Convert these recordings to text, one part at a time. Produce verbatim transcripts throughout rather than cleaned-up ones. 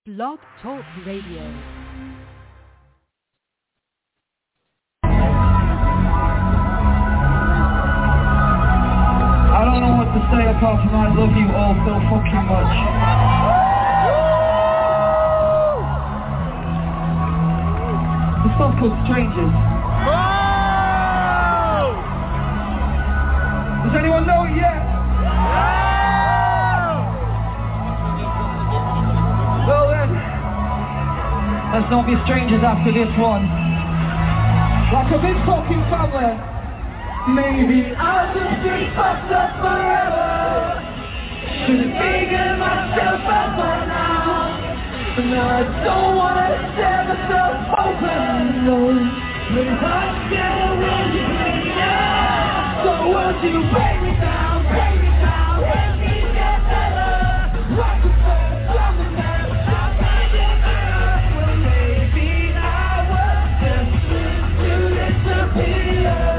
Blog Talk Radio. I don't know what to say apart from I love you all so fucking much. The song's called Strangers. Does anyone know it yet? Well then, let's not be strangers after this one. Like a big fucking family. Maybe I'll just be fucked up forever. Should've figured myself out by now. But now I don't wanna tear myself open, no. But if I still want you to now, so won't you break me down, break me down, help me get better. Like a first summer night, I'll find it better. Well maybe I was destined to disappear.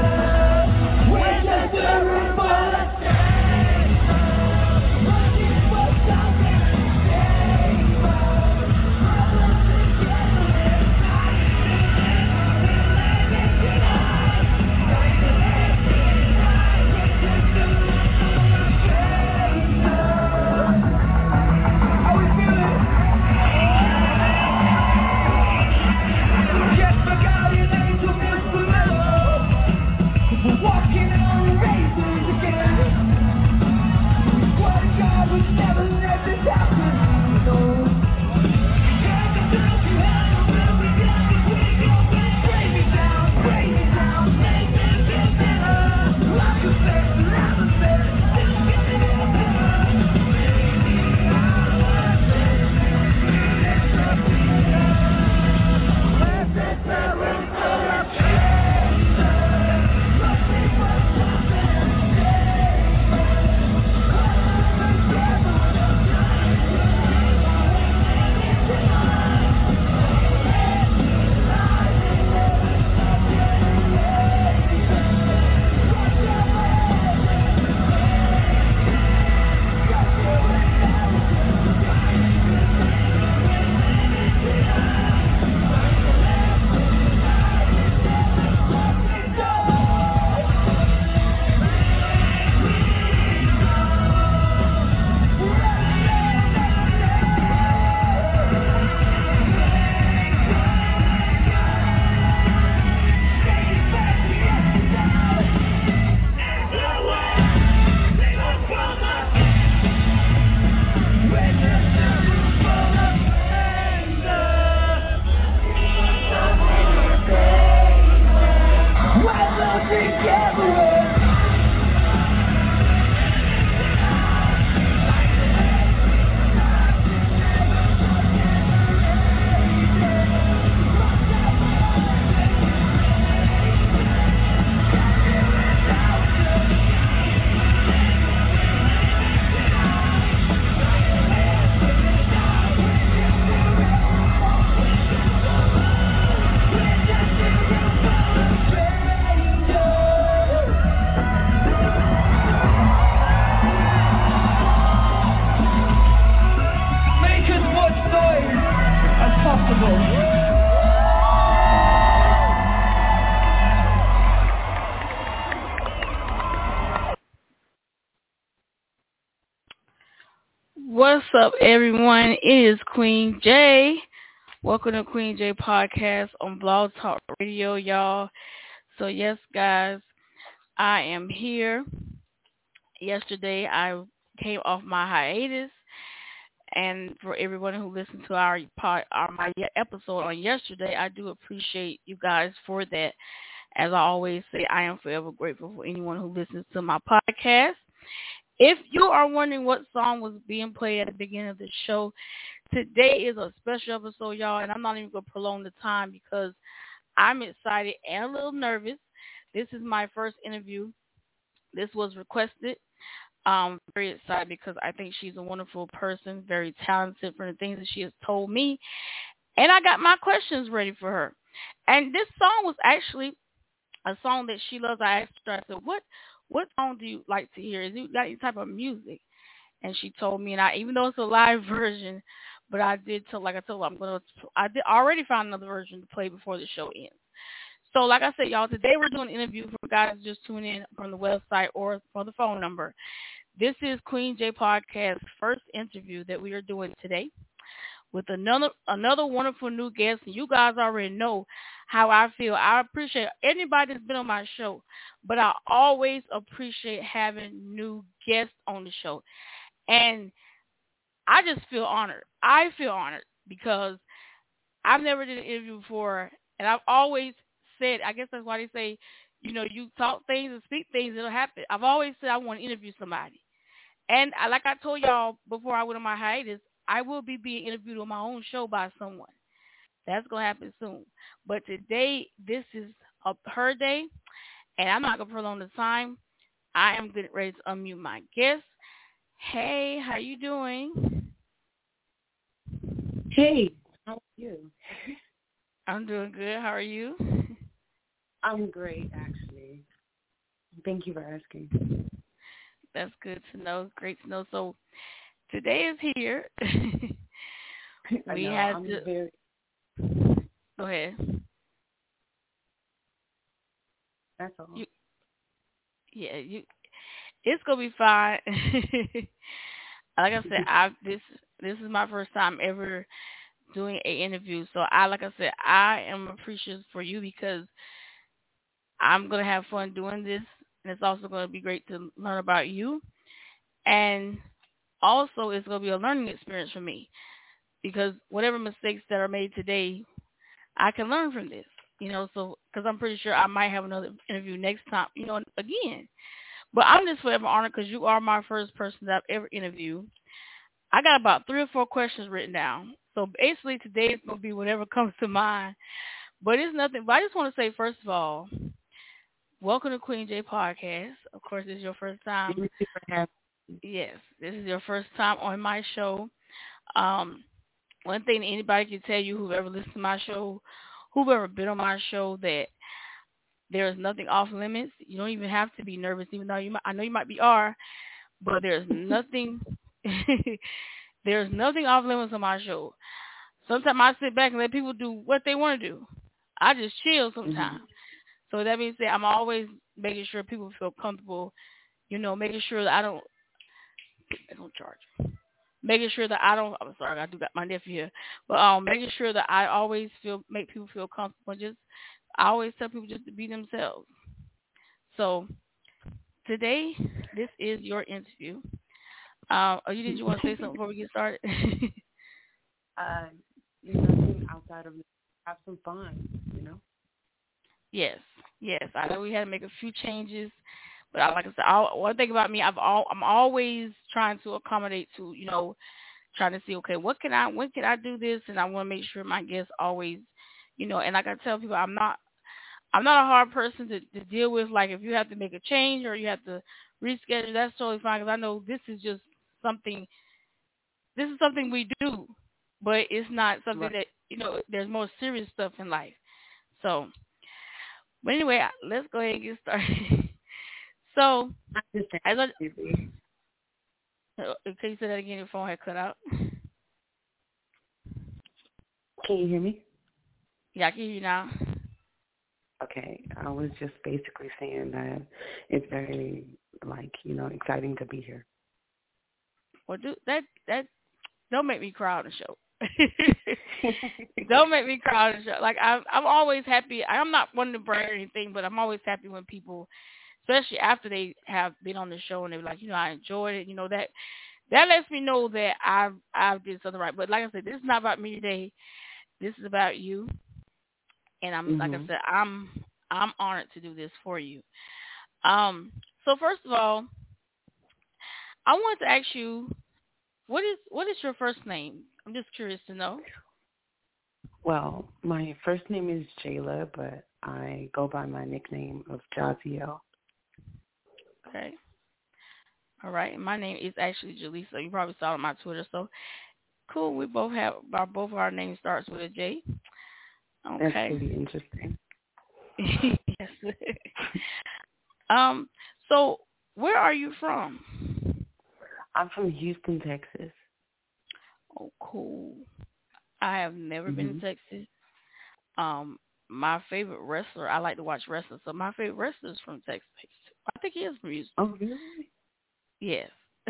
What's up, everyone? It is Queen J. Welcome to Queen J Podcast on Blog Talk Radio, y'all. So, yes, guys, I am here. Yesterday, I came off my hiatus, and for everyone who listened to our, pod, our my episode on yesterday, I do appreciate you guys for that. As I always say, I am forever grateful for anyone who listens to my podcast. If you are wondering what song was being played at the beginning of the show, today is a special episode, y'all, and I'm not even going to prolong the time because I'm excited and a little nervous. This is my first interview. This was requested. I'm very excited because I think she's a wonderful person, very talented for the things that she has told me, and I got my questions ready for her. And this song was actually a song that she loves. I asked her, I said, what what song do you like to hear? Is it got any type of music? And she told me, and I, even though it's a live version, But I did tell, like I told, I'm gonna, I did already found another version to play before the show ends. So, like I said, y'all, today we're doing an interview for guys just tune in from the website or for the phone number. This is Queen J Podcast's first interview that we are doing today with another another wonderful new guest. And you guys already know how I feel. I appreciate anybody that's been on my show, but I always appreciate having new guests on the show. And I just feel honored. I feel honored because I've never did an interview before, and I've always said, I guess that's why they say, you know, you talk things and speak things, it'll happen. I've always said I want to interview somebody. And I, like I told y'all before I went on my hiatus, I will be being interviewed on my own show by someone. That's going to happen soon. But today, this is a, her day, and I'm not going to prolong the time. I am getting ready to unmute my guest. Hey, how you doing? Hey, how are you? I'm doing good. How are you? I'm great, actually. Thank you for asking. That's good to know. Great to know. So today is here. we know, had I'm to. Very... Go ahead. That's all. You... Yeah, you. It's gonna be fine. Like I said, I this this is my first time ever doing an interview. So I, like I said, I am appreciative for you because I'm going to have fun doing this. And it's also going to be great to learn about you. And also it's going to be a learning experience for me because whatever mistakes that are made today, I can learn from this, you know, so because I'm pretty sure I might have another interview next time, you know, again. But I'm just forever honored because you are my first person that I've ever interviewed. I got about three or four questions written down. So basically today is going to be whatever comes to mind. But it's nothing. But I just want to say, first of all, welcome to Queen J Podcast. Of course, this is your first time. Yes, this is your first time on my show. Um, one thing anybody can tell you, whoever listens to my show, whoever been on my show, that there is nothing off limits. You don't even have to be nervous, even though you might, I know you might be are, but there's nothing. There's nothing off limits on my show. Sometimes I sit back and let people do what they want to do. I just chill sometimes. Mm-hmm. So that means that I'm always making sure people feel comfortable, you know, making sure that I don't, I don't charge. Making sure that I don't, I'm sorry, I do got my nephew here, but um, making sure that I always feel, make people feel comfortable. Just, I always tell people just to be themselves. So today, this is your interview. Um, oh, you did you want to say something before we get started? uh, nothing outside of have some fun, you know. Yes, yes. I know we had to make a few changes, but I, like I said, I, one thing about me, I've all, I'm always trying to accommodate to, you know, trying to see, okay, what can I, when can I do this, and I want to make sure my guests always, you know, and like I tell people, I'm not, I'm not a hard person to, to deal with. Like if you have to make a change or you have to reschedule, that's totally fine because I know this is just something, this is something we do, but it's not something right. that, you know, there's more serious stuff in life. So, but anyway, let's go ahead and get started. So, as I, can you say that again? Your phone had cut out. Can you hear me? Yeah, I can hear you now. Okay, I was just basically saying that it's very, like, you know, exciting to be here. Well, do that. That don't make me cry on the show. Don't make me cry on the show. Like I'm, I'm always happy. I'm not one to brag or anything, but I'm always happy when people, especially after they have been on the show and they're like, you know, I enjoyed it. You know that that lets me know that I've I've did something right. But like I said, this is not about me today. This is about you. And I'm mm-hmm. like I said, I'm I'm honored to do this for you. Um. So first of all, I wanted to ask you, what is what is your first name? I'm just curious to know. Well, my first name is Jayla, but I go by my nickname of Jaziel. Okay. All right. My name is actually Jaleesa. You probably saw it on my Twitter. So cool. We both have our both of our names starts with a J. Okay. That's pretty interesting. Yes. um. So where are you from? I'm from Houston, Texas. Oh, cool. I have never been to Hmm. Texas. Um, my favorite wrestler, I like to watch wrestling, so my favorite wrestler is from Texas. I think he is from Houston. Oh, really? Yes.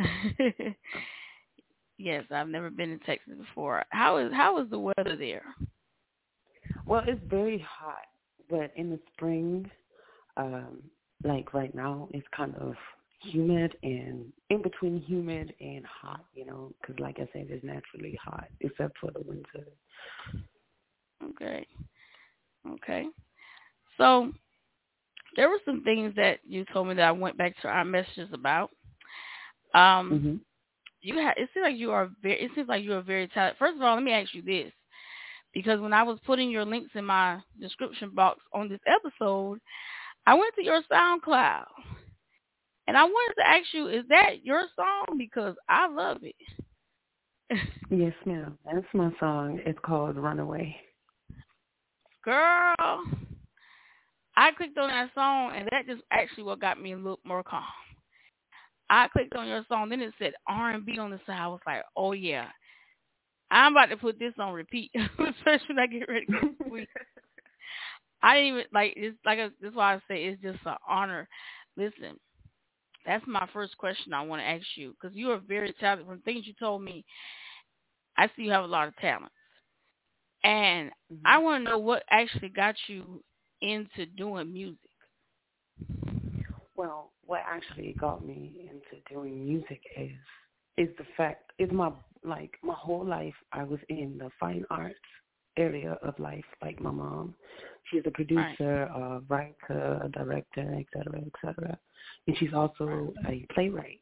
Yes, I've never been in Texas before. How is how is the weather there? Well, it's very hot, but in the spring, um, like right now, it's kind of humid and in between humid and hot, you know, because like I said, it's naturally hot except for the winter. Okay. Okay. So there were some things that you told me that I went back to our messages about. Um, Hmm. you ha- it seems like you are very. It seems like you are very talented. First of all, let me ask you this, because when I was putting your links in my description box on this episode, I went to your SoundCloud, and I wanted to ask you, is that your song? Because I love it. Yes, ma'am. That's my song. It's called Runaway. Girl, I clicked on that song, and that just actually what got me a little more calm. I clicked on your song, then it said R and B on the side. I was like, oh yeah, I'm about to put this on repeat, especially when I get ready to go to sleep. I didn't even like it's like a, that's why I say it's just an honor. Listen, that's my first question I want to ask you, because you are very talented. From things you told me, I see you have a lot of talent, and Hmm. I want to know what actually got you into doing music. Well, what actually got me into doing music is is the fact is my like my whole life I was in the fine arts area of life. Like my mom, she's a Right, producer, a writer, a director, et cetera, et cetera, and she's right, also a playwright.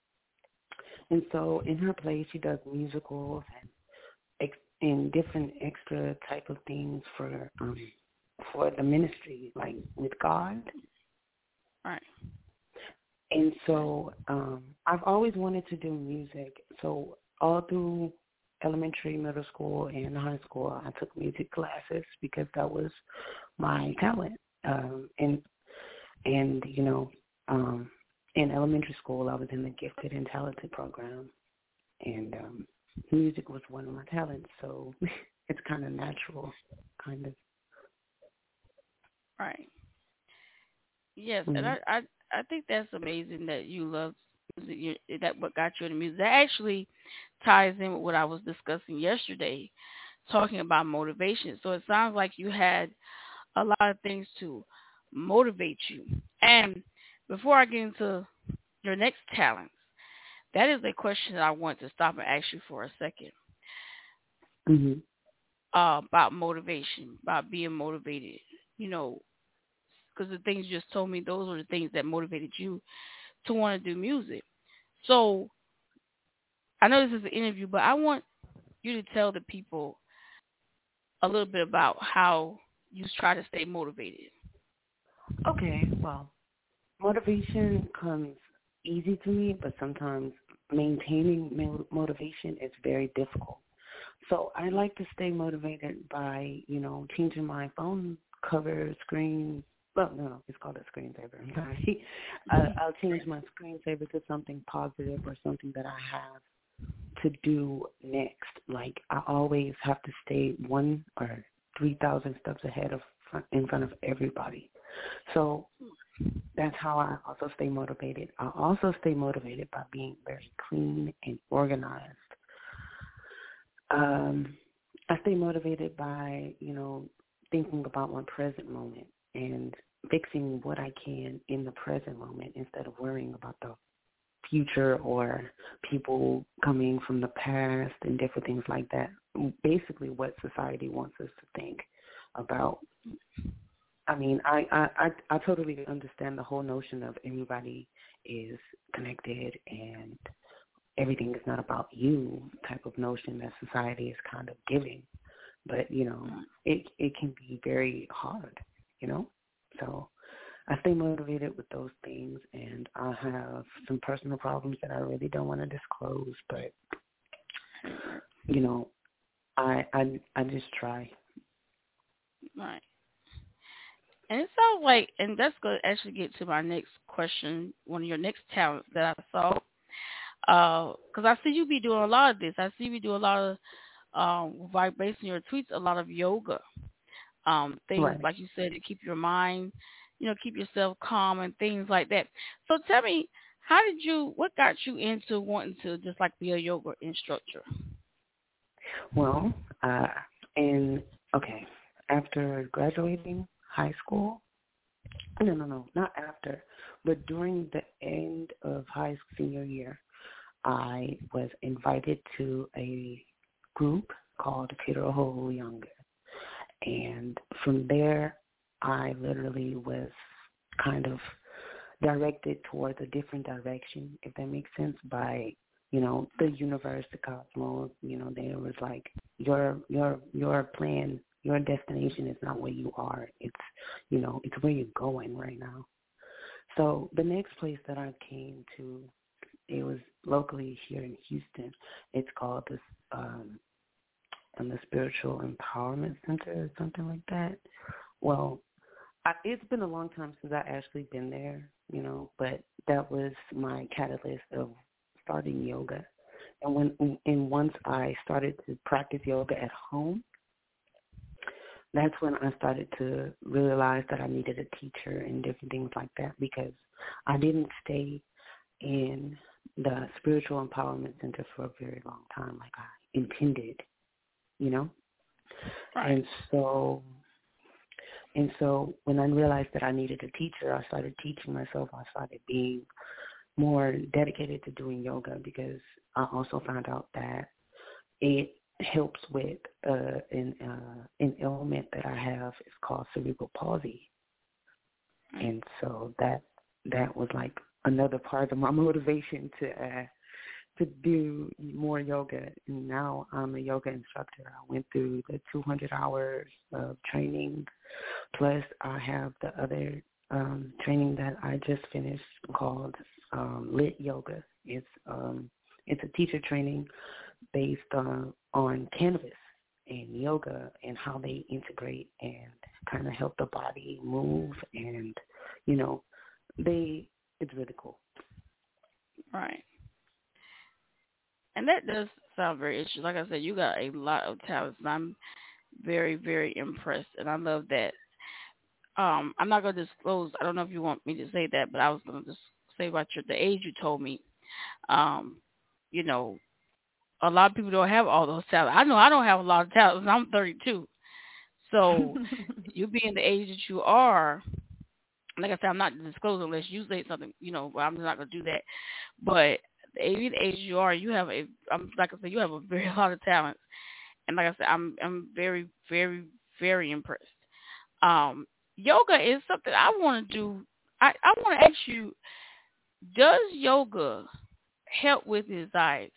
And so in her plays, she does musicals and ex- and different extra type of things for um for the ministry, like with God. right. And Okay, so um, I've always wanted to do music. So all through elementary, middle school, and high school, I took music classes because that was my talent. Um, and and you know, um, in elementary school, I was in the gifted and talented program, and um, music was one of my talents. So it's kind of natural, kind of. right. Yes, and Mm-hmm. I, I, I think that's amazing that you love music. You, that what got you into music. That actually ties in with what I was discussing yesterday, talking about motivation. So it sounds like you had a lot of things to motivate you. And before I get into your next talents, that is a question that I want to stop and ask you for a second, Mm-hmm. uh, about motivation, about being motivated. You know, because the things you just told me, those are the things that motivated you to want to do music. So I know this is an interview, but I want you to tell the people a little bit about how you try to stay motivated. Okay, well, motivation comes easy to me, but sometimes maintaining mo- motivation is very difficult. So I like to stay motivated by, you know, changing my phone cover screen. Well, no, it's called a screensaver. I'm sorry. uh, I'll change my screensaver to something positive or something that I have to do next. Like I always have to stay one or three thousand steps ahead of in front of everybody. So that's how I also stay motivated. I also stay motivated by being very clean and organized. Um, I stay motivated by, you know, thinking about my present moment and fixing what I can in the present moment instead of worrying about the future or people coming from the past and different things like that. Basically what society wants us to think about. I mean, I, I, I, I totally understand the whole notion of everybody is connected and everything is not about you type of notion that society is kind of giving. But, you know, it it can be very hard, you know? So I stay motivated with those things, and I have some personal problems that I really don't want to disclose, but, you know, I I, I just try. Right. And it sounds like, and that's going to actually get to my next question, one of your next talents that I saw. Because I see you be doing a lot of this. I see you do a lot of, um, by based on your tweets, a lot of yoga. Um, things Right. like you said to keep your mind, you know, keep yourself calm and things like that. So tell me, how did you? What got you into wanting to just like be a yoga instructor? Well, uh, and okay, after graduating high school, no, no, no, not after, but during the end of high senior year, I was invited to a group called Kiraho Younger. And from there, I literally was kind of directed towards a different direction, if that makes sense, by, you know, the universe, the cosmos. You know, there was like, your your your plan, your destination is not where you are. It's, you know, it's where you're going right now. So the next place that I came to, it was locally here in Houston. It's called this um, and the Spiritual Empowerment Center or something like that. Well, I, it's been a long time since I actually been there, you know, but that was my catalyst of starting yoga. And when and once I started to practice yoga at home, that's when I started to realize that I needed a teacher and different things like that, because I didn't stay in the Spiritual Empowerment Center for a very long time like I intended, you know? Right. And so and so when I realized that I needed a teacher, I started teaching myself. I started being more dedicated to doing yoga, because I also found out that it helps with uh, an uh, an ailment that I have. It's called cerebral palsy. Right. And so that that was like another part of my motivation to uh, to do more yoga. And now I'm a yoga instructor. I went through the two hundred hours of training, plus I have the other um, training that I just finished called um, Lit Yoga. It's um, it's a teacher training based on, on cannabis and yoga and how they integrate and kind of help the body move, and, you know, they it's really cool. Right. And that does sound very interesting. Like I said, you got a lot of talents, and I'm very, very impressed, and I love that. Um, I'm not going to disclose. I don't know if you want me to say that, but I was going to just say about your the age you told me. Um, you know, a lot of people don't have all those talents. I know I don't have a lot of talents. I'm thirty-two. So you being the age that you are, like I said, I'm not disclosing unless you say something, you know, I'm not going to do that. But the age, the age you are, you have a, I'm, like I said, you have a very lot of talents. And like I said, I'm, I'm very, very, very impressed. Um, yoga is something I want to do. I, I want to ask you, does yoga help with anxiety?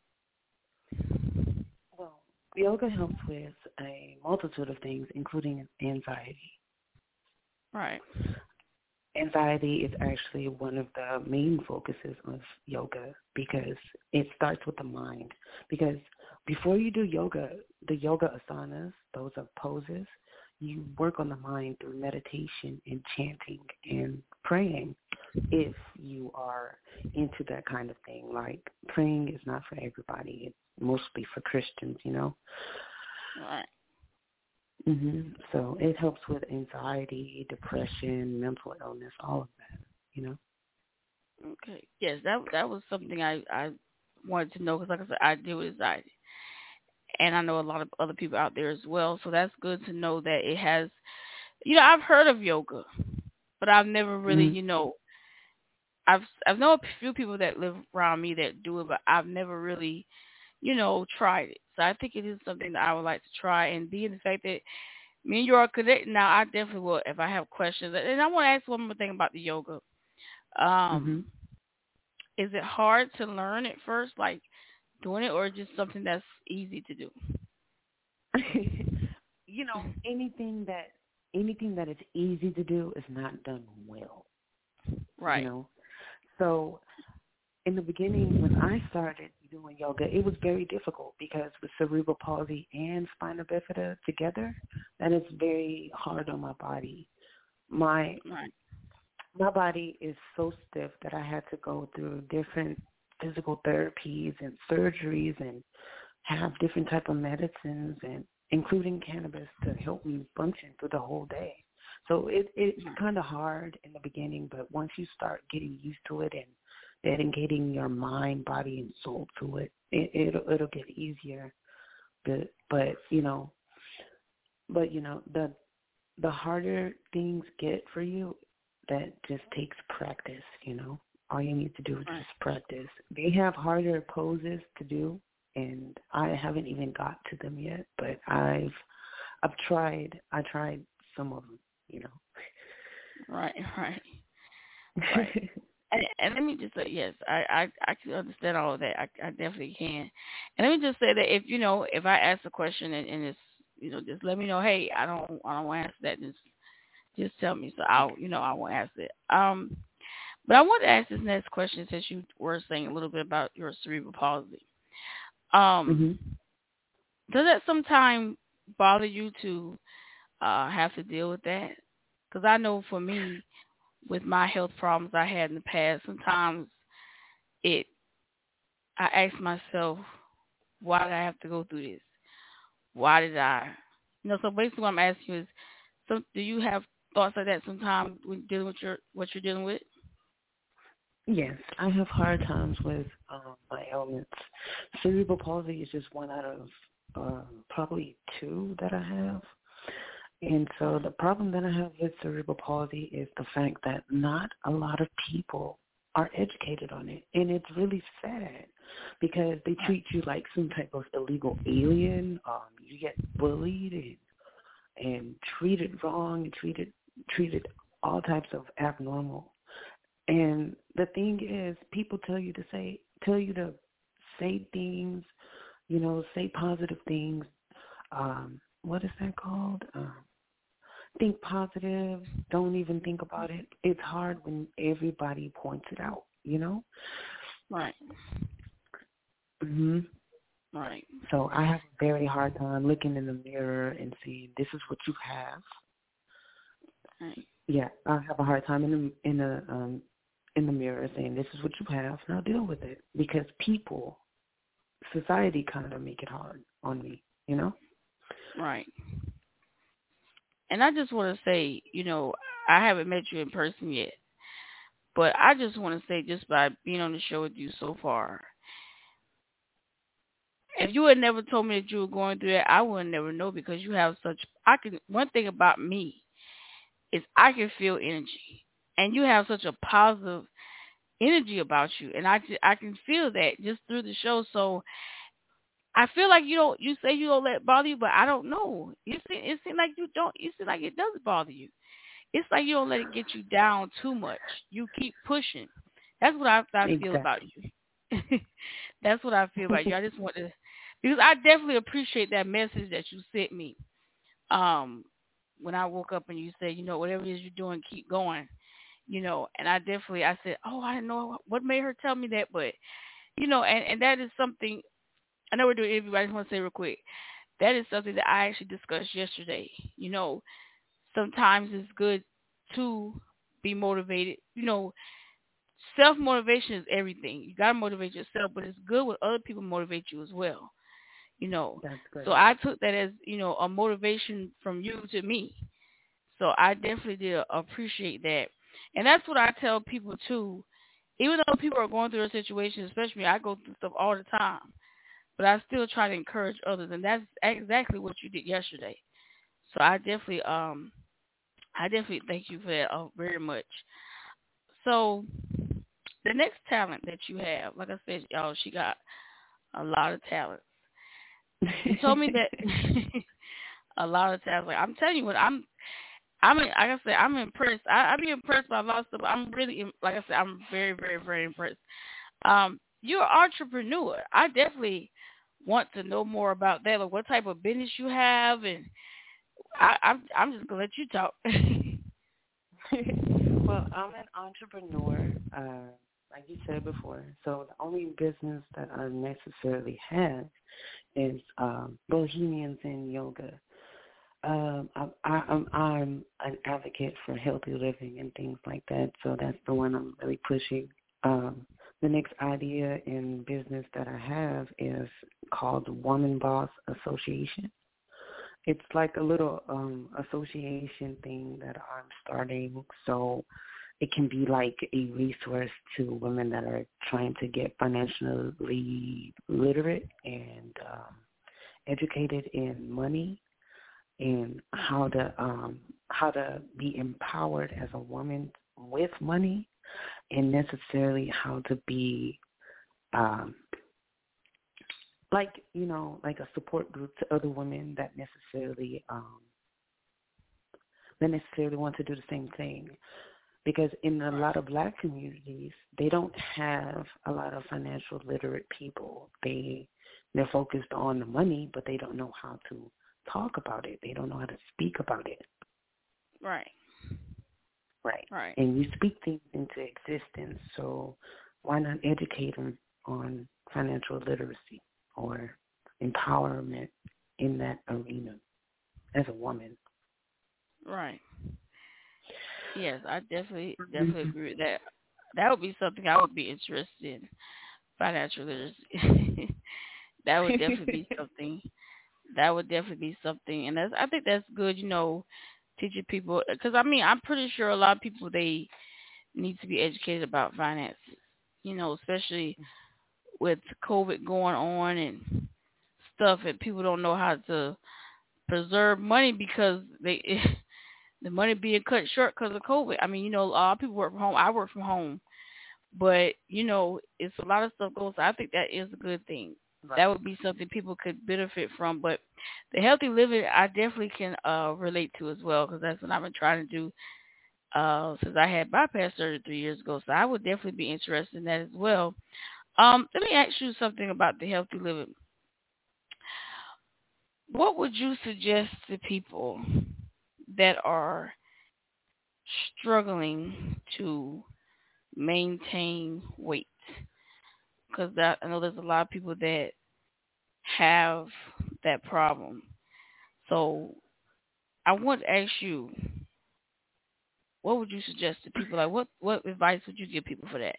Well, yoga helps with a multitude of things, including anxiety. Right. Anxiety is actually one of the main focuses of yoga, because it starts with the mind. Because before you do yoga, the yoga asanas, those are poses, you work on the mind through meditation and chanting and praying, if you are into that kind of thing. Like, praying is not for everybody. It's mostly for Christians, you know? Right. hmm So it helps with anxiety, depression, mental illness, all of that, you know? Okay. Yes, that that was something I, I wanted to know, because, like I said, I deal with anxiety. And I know a lot of other people out there as well. So that's good to know that it has, you know, I've heard of yoga, but I've never really, Mm-hmm. you know, I've I've known a few people that live around me that do it, but I've never really, you know, tried it. So I think it is something that I would like to try. And being the fact that me and you are connected now, I definitely will if I have questions. And I want to ask one more thing about the yoga. Mm-hmm. Um, is it hard to learn at first, like doing it, or just something that's easy to do? You know, anything that anything that is easy to do is not done well, you Right. know? So in the beginning, when I started doing yoga, it was very difficult, because with cerebral palsy and spina bifida together, that is very hard on my body. My Right. my body is so stiff that I had to go through different physical therapies and surgeries and have different type of medicines and including cannabis to help me function through the whole day. So it it's kind of hard in the beginning, but once you start getting used to it and dedicating your mind, body, and soul to it, it it'll, it'll get easier. But, but you know, but you know the the harder things get for you, that just takes practice. You know, all you need to do is just practice. They have harder poses to do, and I haven't even got to them yet. But I've I've tried. I tried some of them. You know. Right, right, right. and, and let me just say, yes, I, I, I can understand all of that. I, I definitely can. And let me just say that if you know, if I ask a question and, and it's, you know, just let me know. Hey, I don't, I don't want to answer that. Just, just tell me. So I'll, you know, I won't ask it. Um, but I want to ask this next question since you were saying a little bit about your cerebral palsy. Um, mm-hmm. Does that sometimes bother you to uh, have to deal with that? Because I know for me, with my health problems I had in the past, sometimes it, I ask myself, why did I have to go through this? Why did I? You know, so basically what I'm asking you is, so do you have thoughts like that sometimes when dealing with your what you're dealing with? Yes, I have hard times with um, my ailments. Cerebral palsy is just one out of uh, probably two that I have. And so the problem that I have with cerebral palsy is the fact that not a lot of people are educated on it. And it's really sad because they treat you like some type of illegal alien. Um, you get bullied and, and treated wrong and treated treated all types of abnormal. And the thing is, people tell you to say, tell you to say things, you know, say positive things. Um, what is that called? Um, think positive. Don't even think about it. It's hard when everybody points it out, you know? Right. Mhm. Right. So I have a very hard time looking in the mirror and seeing this is what you have. Right. Yeah, I have a hard time in the in the um in the mirror saying this is what you have. Now deal with it because people, society, kind of make it hard on me, you know? Right. And I just want to say, you know, I haven't met you in person yet, but I just want to say, just by being on the show with you so far, if you had never told me that you were going through that, I would never know because you have such. I can. One thing about me is I can feel energy, and you have such a positive energy about you, and I I can feel that just through the show. So I feel like you don't. You say you don't let it bother you, but I don't know. You see, it seems like you don't. You seem like it does bother you. It's like you don't let it get you down too much. You keep pushing. That's what I, I feel Exactly. about you. That's what I feel about you. I just want to, because I definitely appreciate that message that you sent me. Um, when I woke up and you said, you know, whatever it is you're doing, keep going. You know, and I definitely, I said, oh, I didn't know what made her tell me that, but you know, and and that is something. I know we're doing interview, but I just want to say real quick. That is something that I actually discussed yesterday. You know, sometimes it's good to be motivated. You know, self-motivation is everything. You got to motivate yourself, but it's good when other people motivate you as well. You know, That's great. so I took that as, you know, a motivation from you to me. So I definitely did appreciate that. And that's what I tell people too. Even though people are going through a situation, especially me, I go through stuff all the time. But I still try to encourage others, and that's exactly what you did yesterday. So I definitely, um, I definitely thank you for that uh, very much. So the next talent that you have, like I said, y'all, she got a lot of talent. You told me that a lot of talent. Like, I'm telling you what, I'm, I'm, like I said, I'm impressed. I, I be impressed by a lot of stuff. I'm really, like I said, I'm very, very, very impressed. Um, you're an entrepreneur. I definitely want to know more about that. Like, what type of business you have, and I, I'm, I'm just gonna let you talk. Well, I'm an entrepreneur, uh, like you said before. So the only business that I necessarily have is um, Bohemian Zen Yoga. Um, I, I, I'm, I'm an advocate for healthy living and things like that. So that's the one I'm really pushing. Um, the next idea in business that I have is called Woman Boss Association. It's like a little um, association thing that I'm starting, so it can be like a resource to women that are trying to get financially literate and um, educated in money and how to um, how to be empowered as a woman with money, and necessarily how to be um, like, you know, like a support group to other women that necessarily um, that necessarily want to do the same thing. Because in a lot of Black communities, they don't have a lot of financial literate people. They they're focused on the money, but they don't know how to talk about it. They don't know how to speak about it. Right. Right. Right. And you speak things into existence, so why not educate them on financial literacy or empowerment in that arena as a woman? Right. Yes, I definitely definitely agree with that. That would be something I would be interested in, financial literacy. That would definitely be something. That would definitely be something, and that's I think that's good. You know, teaching people, because I mean I'm pretty sure a lot of people, they need to be educated about finances. You know, especially with COVID going on and stuff, and people don't know how to preserve money because they the money being cut short because of COVID. I mean, you know, a lot of people work from home. I work from home, but you know, it's a lot of stuff goes. I think that is a good thing. Right. That would be something people could benefit from. But the healthy living, I definitely can uh, relate to as well, because that's what I've been trying to do uh, since I had bypass surgery three years ago. So I would definitely be interested in that as well. Um, let me ask you something about the healthy living. What would you suggest to people that are struggling to maintain weight? Because I know there's a lot of people that have that problem. So I want to ask you, what would you suggest to people? Like, what, what advice would you give people for that?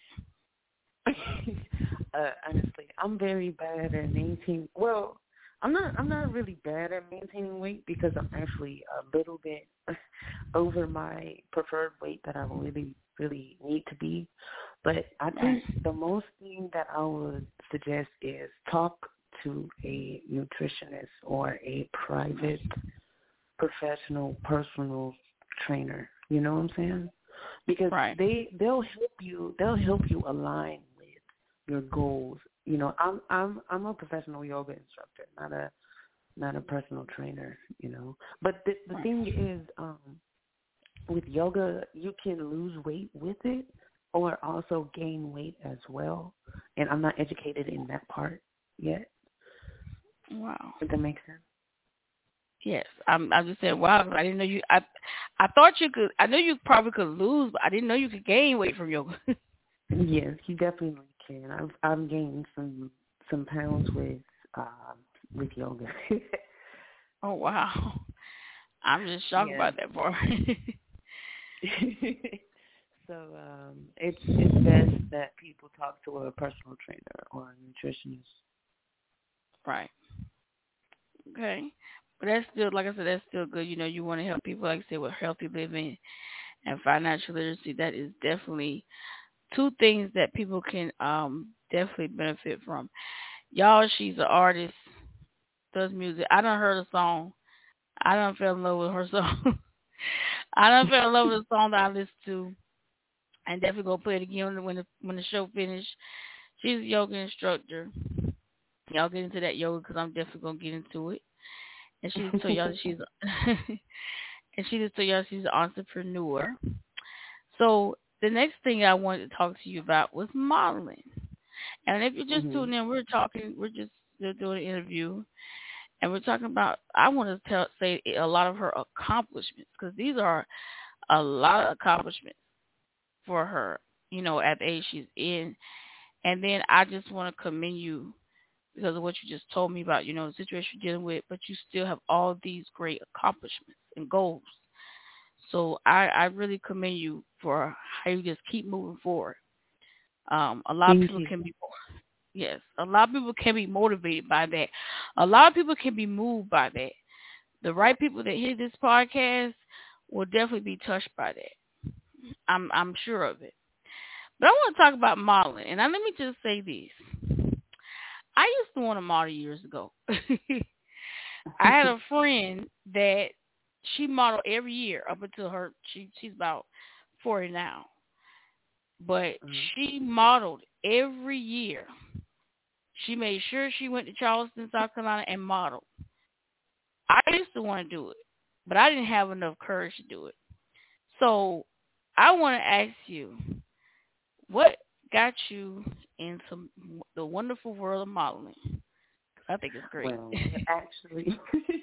uh, honestly, I'm very bad at maintaining. Well, I'm not. I'm not really bad at maintaining weight because I'm actually a little bit over my preferred weight that I really, really need to be. But I think the most thing that I would suggest is talk to a nutritionist or a private professional personal trainer. You know what I'm saying? Because right. they they'll help you. They'll help you align with your goals. You know, I'm I'm I'm a professional yoga instructor, not a not a personal trainer. You know, but the the right. thing is, um, with yoga, you can lose weight with it, or also gain weight as well. And I'm not educated in that part yet. Wow. Does that make sense? Yes, I'm. I just said, wow. I didn't know you. I, I thought you could. I know you probably could lose, but I didn't know you could gain weight from yoga. Yes, you definitely can. I've I've gained some some pounds with um with yoga. Oh wow! I'm just shocked yeah. about that part. So um, it's it's best that people talk to a personal trainer or a nutritionist. Right. Okay. But that's still, like I said, that's still good. You know, you want to help people, like I said, with healthy living and financial literacy. That is definitely two things that people can um definitely benefit from. Y'all, she's an artist, does music. I done heard a song. I done fell in love with her song. I done fell in love with the song that I listened to, and definitely gonna play it again when the when the show finished. She's a yoga instructor. Y'all get into that yoga because I'm definitely gonna get into it. And she just told y'all that she's and she just told y'all she's an entrepreneur. So the next thing I wanted to talk to you about was modeling. And if you're just mm-hmm. tuning in, we're talking. We're just we're doing an interview, and we're talking about. I want to tell say a lot of her accomplishments, because these are a lot of accomplishments for her. You know, at the age she's in, and then I just want to commend you because of what you just told me about, you know, the situation you're dealing with, but you still have all these great accomplishments and goals. So I, I really commend you for how you just keep moving forward. Um, a lot of Thank people you. can be, yes, a lot of people can be motivated by that. A lot of people can be moved by that. The right people that hear this podcast will definitely be touched by that. I'm I'm sure of it. But I want to talk about modeling, and now let me just say this: I used to want to model years ago. I had a friend that she modeled every year up until her she she's about forty now, but Mhm. she modeled every year. She made sure she went to Charleston, South Carolina, and modeled. I used to want to do it, but I didn't have enough courage to do it. So I want to ask you, what got you into the wonderful world of modeling? 'Cause I think it's great. Well, what actually,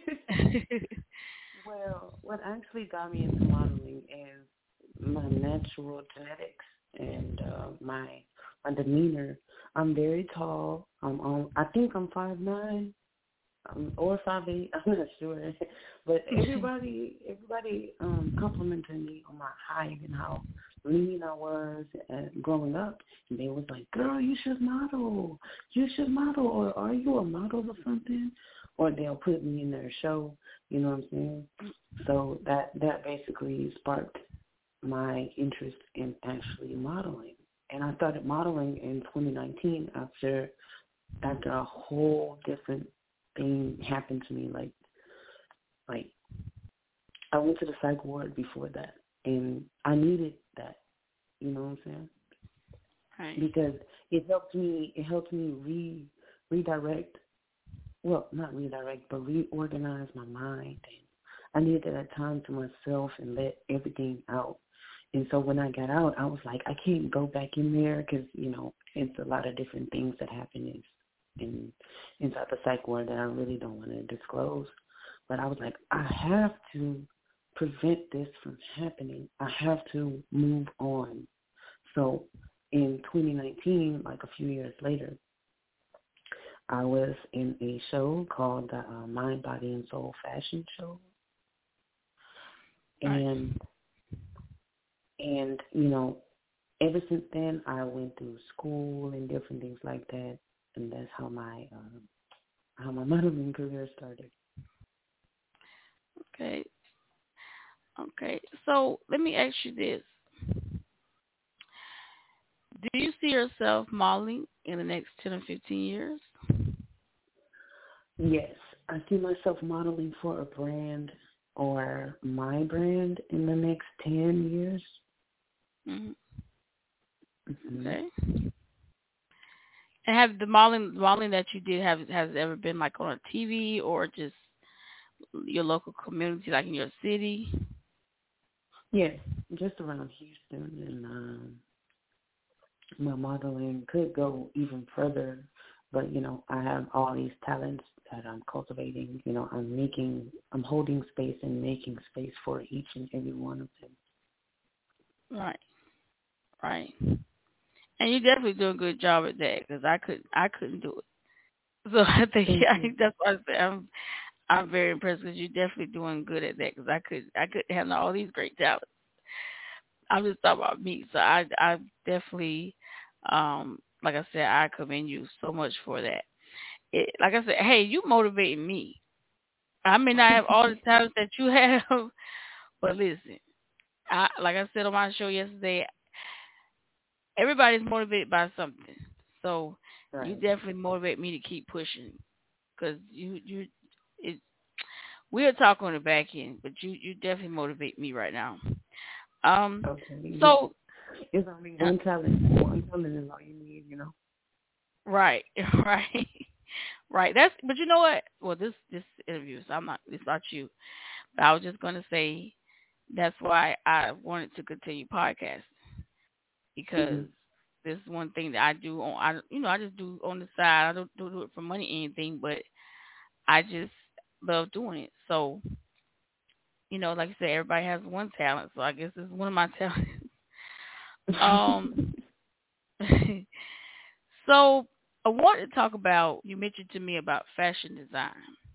well, what actually got me into modeling is my natural genetics and uh, my my demeanor. I'm very tall. I'm on. I think I'm five nine. Um, or five eight, I'm not sure, but everybody, everybody um, complimented me on my height and how lean I was uh, growing up. And they was like, "Girl, you should model. You should model, or are you a model or something?" Or they'll put me in their show. You know what I'm saying? So that that basically sparked my interest in actually modeling, and I started modeling in twenty nineteen after after a whole different thing happened to me. Like, like I went to the psych ward before that, and I needed that. You know what I'm saying? Right. Because it helped me. It helped me re redirect. Well, not redirect, but reorganize my mind. And I needed that time to myself and let everything out. And so when I got out, I was like, I can't go back in there because, you know, it's a lot of different things that happen in, in inside the psych ward that I really don't want to disclose. But I was like, I have to prevent this from happening. I have to move on. So in twenty nineteen, like a few years later, I was in a show called the uh, Mind, Body, and Soul Fashion Show. And, right. and you know, ever since then, I went through school and different things like that, and that's how my um, how my modeling career started. Okay. Okay. So let me ask you this: do you see yourself modeling in the next ten or fifteen years? Yes, I see myself modeling for a brand or my brand in the next ten years. Mm-hmm. Mm-hmm. Okay. And have the modeling modeling that you did have has it ever been like on a T V or just your local community, like in your city? Yes, just around Houston, and um, my modeling could go even further. But you know, I have all these talents that I'm cultivating. You know, I'm making, I'm holding space and making space for each and every one of them. Right. Right. And you definitely do a good job at that because I couldn't, I couldn't do it. So I think, I think that's why I say I'm, I'm very impressed because you're definitely doing good at that because I could, I couldn't handle all these great talents. I'm just talking about me. So I, I definitely, um, like I said, I commend you so much for that. It, like I said, hey, you motivate me. I may not have all the talents that you have, but listen, I, like I said on my show yesterday, everybody's motivated by something. So Right. you definitely motivate me to keep pushing because you, you, it, we'll talk on the back end, but you, you definitely motivate me right now. Um, okay. So it's only one talent. One talent is all you need, you know. Right, right, right. That's but you know what? Well, this this interview, so I'm not. It's not you. But I was just going to say that's why I wanted to continue podcasting because Mm-hmm. this is one thing that I do on. I you know I just do on the side. I don't, don't do it for money or anything, but I just love doing it. So you know, like I said, everybody has one talent. So I guess this is one of my talents. um. So I wanted to talk about, you mentioned to me about fashion design.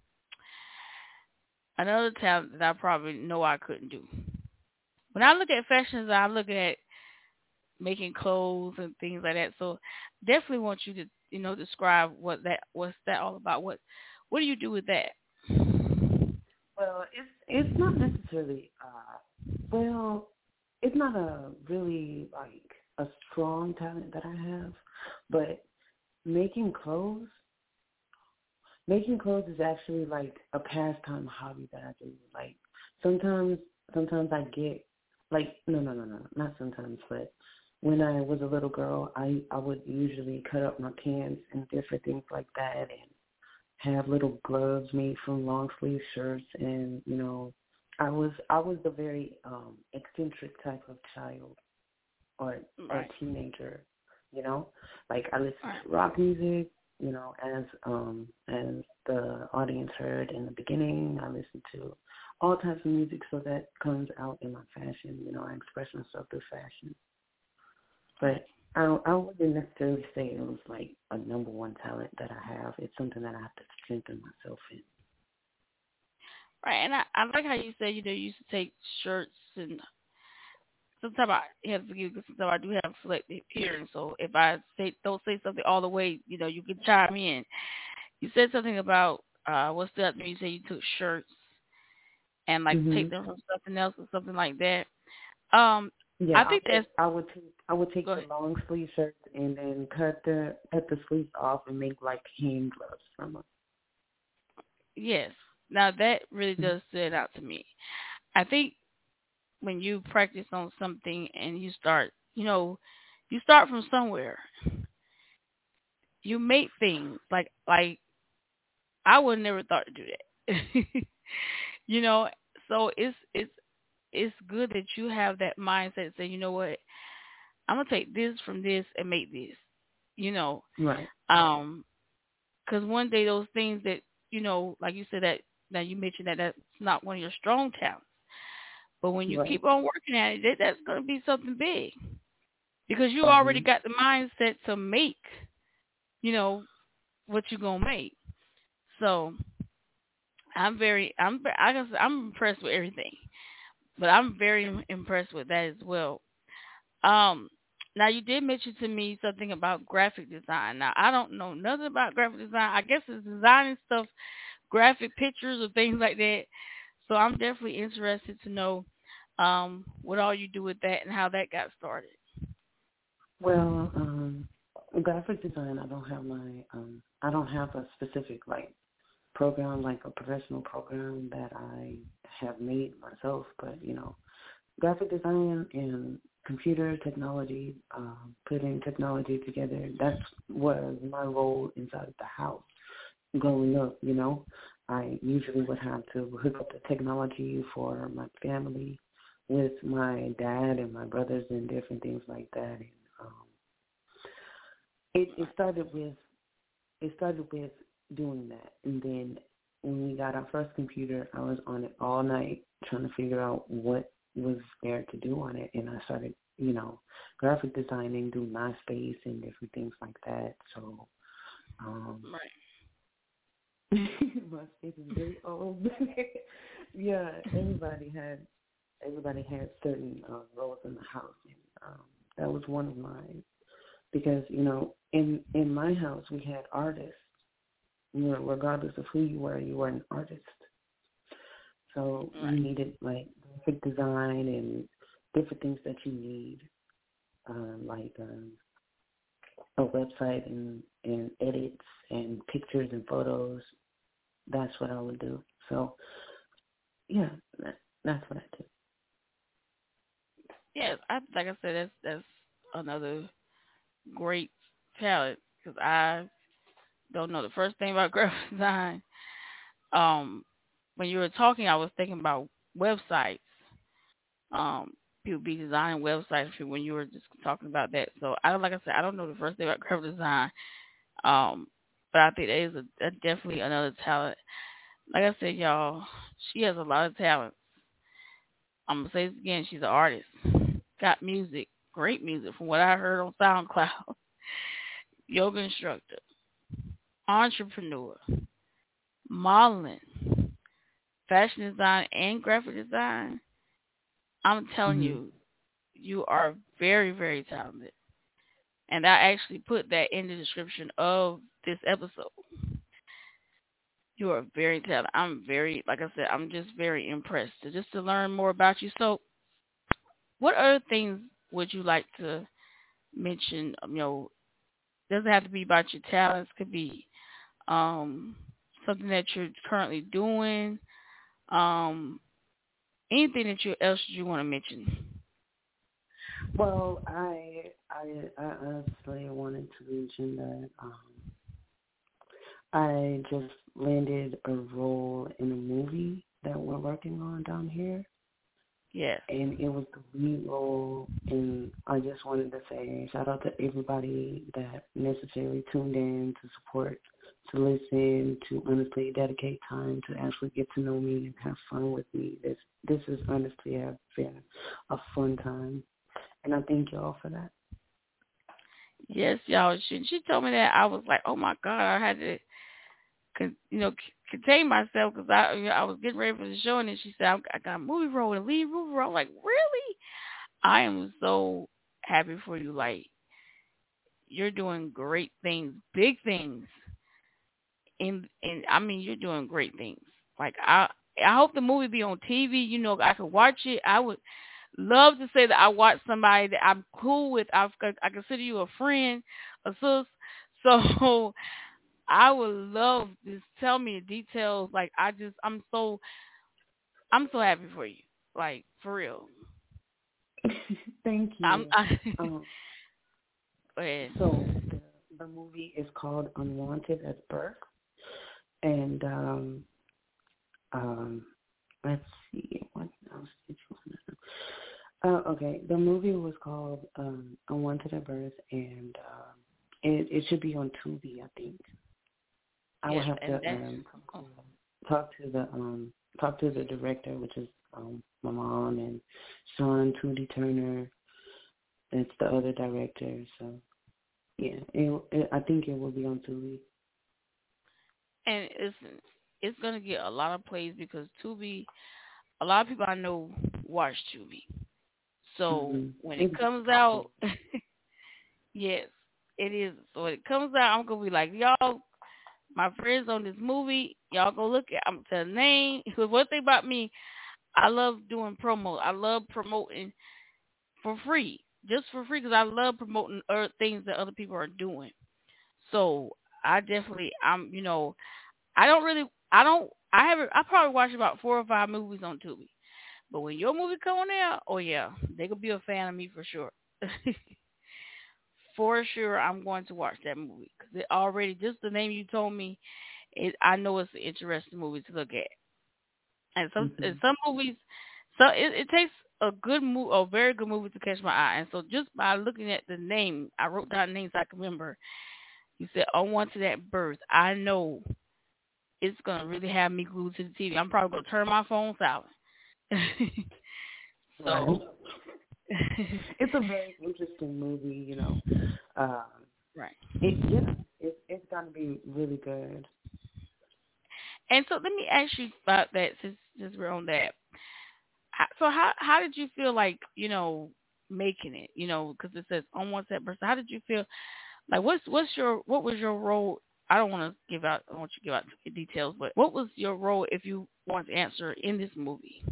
Another talent that I probably know I couldn't do. When I look at fashion design, I look at making clothes and things like that. So definitely want you to, you know, describe what that what's that all about. What what do you do with that? Well, it's it's not necessarily uh well, it's not a really like a strong talent that I have, but making clothes making clothes is actually like a pastime hobby that I do. Like sometimes sometimes I get like no no no no not sometimes, but when I was a little girl, I I would usually cut up my pants and different things like that, and have little gloves made from long sleeve shirts, and you know, I was I was the very um, eccentric type of child or Right. or teenager, you know, like I listened Right. to rock music, you know, as um as the audience heard in the beginning. I listened to all types of music, so that comes out in my fashion. You know, I express myself through fashion. But I, I wouldn't necessarily say it was like a number one talent that I have. It's something that I have to strengthen myself in. Right, and I, I like how you said, you know, you used to take shirts, and sometimes I you have to forgive because sometimes I do have selective hearing. So if I say don't say something all the way, you know, you can chime in. You said something about uh what's the other? You said you took shirts and like Mm-hmm. take them from something else or something like that. Um, Yeah, I I think would, that's I would take I would take go the ahead. long sleeve shirts and then cut the cut the sleeves off and make like hand gloves from them. Yes. Now that really does stand out to me. I think when you practice on something and you start, you know, you start from somewhere. You make things like like I would never thought to do that. you know, so it's it's it's good that you have that mindset and say, you know what, I'm gonna take this from this and make this. You know, Right. um, because one day those things that you know, like you said that now you mentioned that that's not one of your strong talents, but when you Right. keep on working at it, that, that's gonna be something big because you already Mhm. got the mindset to make, you know, what you're gonna make. So I'm very, I'm, I guess I'm impressed with everything, but I'm very impressed with that as well. Um, now you did mention to me something about graphic design. Now I don't know nothing about graphic design. I guess it's designing stuff, graphic pictures or things like that. So I'm definitely interested to know um, what all you do with that and how that got started. Well, um, graphic design. I don't have my um, I don't have a specific like program, like a professional program that I have made myself, but you know, graphic design and computer technology, um, putting technology together, that's was my role inside of the house growing up, you know. I usually would have to hook up the technology for my family with my dad and my brothers and different things like that. And um, it, it started with it started with doing that, and then when we got our first computer, I was on it all night trying to figure out what was there to do on it, and I started, you know, graphic designing, do MySpace and different things like that. So, um, Right. MySpace is really old. Yeah, everybody had everybody had certain uh, roles in the house, and um, that was one of mine because you know, in in my house we had artists. You know, regardless of who you were, you were an artist. So you Right. needed like graphic design and different things that you need, um, like um, a website and, and edits and pictures and photos. That's what I would do. So yeah, that, that's what I do. Yeah, I, like I said, that's that's another great talent because I don't know the first thing about graphic design. Um, when you were talking, I was thinking about websites. Um, people be designing websites for when you were just talking about that. So I like I said, I don't know the first thing about graphic design. Um, but I think that is a, a definitely another talent. Like I said, y'all, she has a lot of talent. I'm gonna say this again. She's an artist. Got music, great music from what I heard on SoundCloud. Yoga instructor, entrepreneur, modeling, fashion design, and graphic design. I'm telling Mm-hmm. you, you are very, very talented. And I actually put that in the description of this episode. You are very talented. I'm very, like I said, I'm just very impressed to just to learn more about you. So, what other things would you like to mention? You know, doesn't have to be about your talents. Could be um, something that you're currently doing. Um, anything that you else you want to mention? Well, I I I honestly wanted to mention that um, I just landed a role in a movie that we're working on down here. Yes. And it was the lead role, and I just wanted to say shout out to everybody that necessarily tuned in to support, to listen, to honestly dedicate time to actually get to know me and have fun with me. This this has honestly have been a fun time, and I thank y'all for that. Yes, y'all. She, she told me that. I was like, oh my God, I had to, con, you know, c- contain myself because I, you know, I was getting ready for the show, and then she said, I, I got a movie role, a lead movie role. I'm like, really? I am so happy for you. Like, you're doing great things, big things, and and I mean, you're doing great things. Like, I, I hope the movie be on T V. You know, I could watch it. I would love to say that I watch somebody that I'm cool with. I I consider you a friend, a sis. So I would love just tell me the details. Like I just I'm so I'm so happy for you. Like for real. Thank I'm. you. I, Um, go ahead. so the, the movie is called Unwanted at Birth, and um, um, let's see, what else did you want to know? Uh, okay, the movie was called um, Unwanted at Birth, and um, it, it should be on Tubi, I think. I Yes, will have to and um, talk to the um, talk to the director, which is um, my mom, and Sean Tudy Turner. That's the other director. So yeah, it, it, I think it will be on Tubi. and it's it's gonna get a lot of plays because Tubi. A lot of people I know watch Tubi. So Mm-hmm. when it comes out, yes, it is. So when it comes out, I'm gonna be like, y'all, my friends on this movie, y'all go look at. I'm telling the name. Because one thing about me, I love doing promo. I love promoting for free, just for free, because I love promoting other things that other people are doing. So I definitely, I'm, you know, I don't really, I don't, I haven't, I probably watched about four or five movies on Tubi. But when your movie coming out, oh yeah, they could be a fan of me for sure. For sure, I'm going to watch that movie because it already, just the name you told me, it, I know it's an interesting movie to look at. And some, Mm-hmm. and some movies, so it, it takes a good movie, a very good movie to catch my eye. And so just by looking at the name, I wrote down names I can remember. You said Unwanted at Birth. I know it's gonna really have me glued to the T V. I'm probably gonna turn my phone silent. So it's a very interesting movie, you know. Um, right. It, yeah, it, it's gonna be really good. And so let me ask you about that since since we're on that. How, so how how did you feel like you know making it? You know, because it says Unwanted at Birth. How did you feel? Like what's what's your what was your role? I don't want to give out. I don't want you to give out the details, but what was your role if you want to answer in this movie?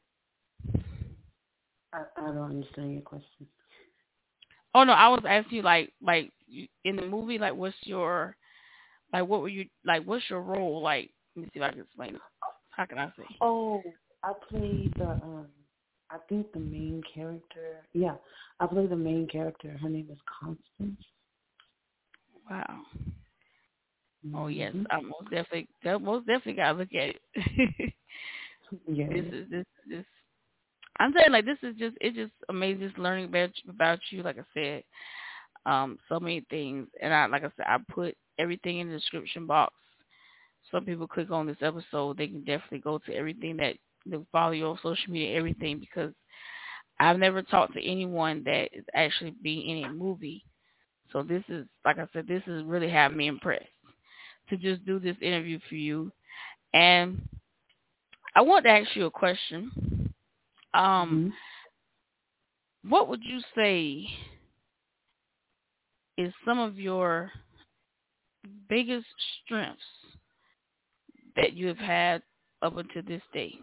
I, I don't understand your question. Oh no, I was asking you like like you- in the movie, like what's your like what were you like what's your role like? Let me see if I can explain it. How can I say? Oh, I played the um. I think the main character. Yeah, I played the main character. Her name is Constance. Wow. Mm-hmm. Oh yes, I most definitely that most definitely gotta look at it. Yeah. This is this this. I'm saying like this is just it's just amazing just learning about about you. Like I said, um, so many things, and I like I said, I put everything in the description box. Some people click on this episode, they can definitely go to everything that they follow you on social media, everything because I've never talked to anyone that is actually being in a movie. So this is like I said, this is really having me impressed to just do this interview for you. And I want to ask you a question. Um, Mm-hmm. what would you say is some of your biggest strengths that you have had up until this day?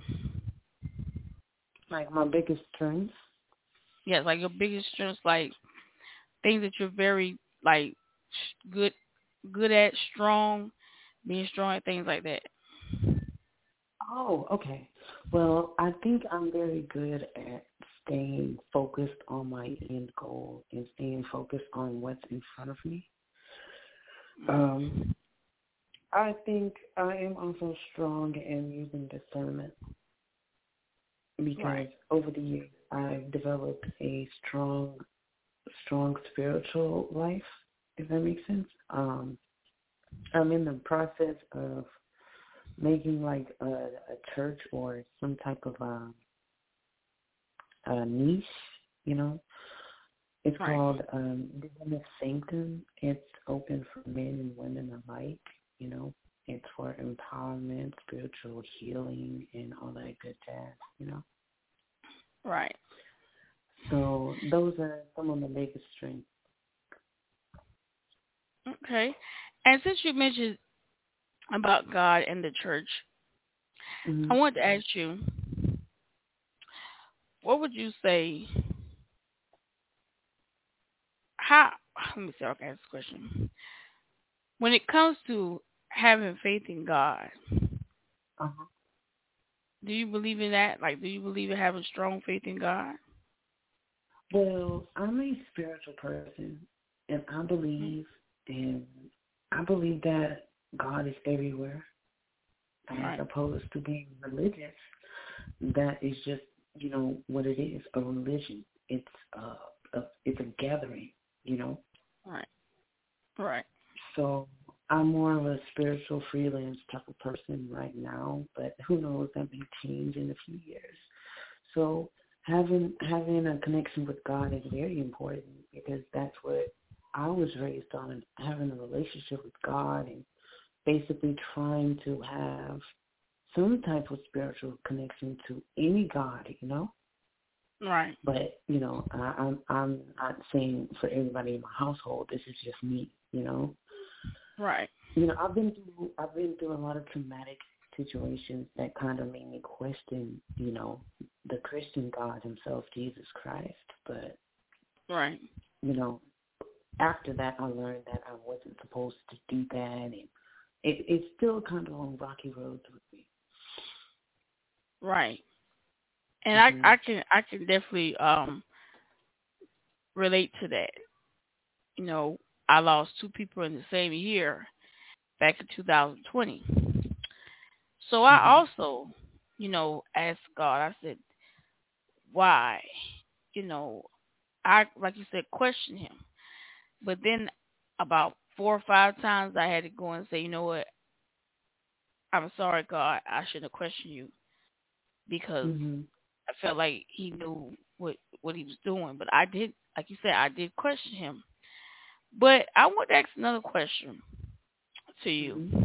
Like my biggest strengths? Yes, like your biggest strengths, like things that you're very like good, good at, strong, being strong at things like that. Oh, okay. Well, I think I'm very good at staying focused on my end goal and staying focused on what's in front of me. Um, I think I am also strong in using discernment because Right. over the years I've developed a strong, strong spiritual life, if that makes sense. Um, I'm in the process of making like a, a church or some type of a, a niche, you know. It's Right. called um, Divinity Sanctum. It's open for men and women alike, you know. It's for empowerment, spiritual healing, and all that good jazz, you know. Right. So those are some of the biggest strengths. Okay. And since you mentioned about God and the church, Mm-hmm. I want to ask you, what would you say? How? Let me see. I can ask this question. When it comes to having faith in God, Uh-huh. do you believe in that? Like, do you believe in having strong faith in God? Well, I'm a spiritual person, and I believe in, I believe that God is everywhere, as Right. opposed to being religious. That is just, you know, what it is, a religion. It's a, a it's a gathering, you know. Right. Right. So I'm more of a spiritual freelance type of person right now, but who knows, that may change in a few years. So having having a connection with God is very important because that's what I was raised on, having a relationship with God and basically trying to have some type of spiritual connection to any God, you know. Right. But you know, I, I'm I'm not saying for everybody in my household. This is just me, you know. Right. You know, I've been through I've been through a lot of traumatic situations that kind of made me question, you know, the Christian God himself, Jesus Christ. But Right. you know, after that, I learned that I wasn't supposed to do that, and it, it's still kind of on rocky roads with me. Right. And Mm-hmm. I, I can, I can definitely um relate to that. You know, I lost two people in the same year back in two thousand twenty. So I Mm-hmm. also, you know, asked God. I said, why? You know, I like you said, question Him. But then about four or five times I had to go and say, you know what? I'm sorry, God. I shouldn't have questioned you because Mm-hmm. I felt like He knew what what He was doing. But I did, like you said, I did question Him. But I want to ask another question to you. Mm-hmm.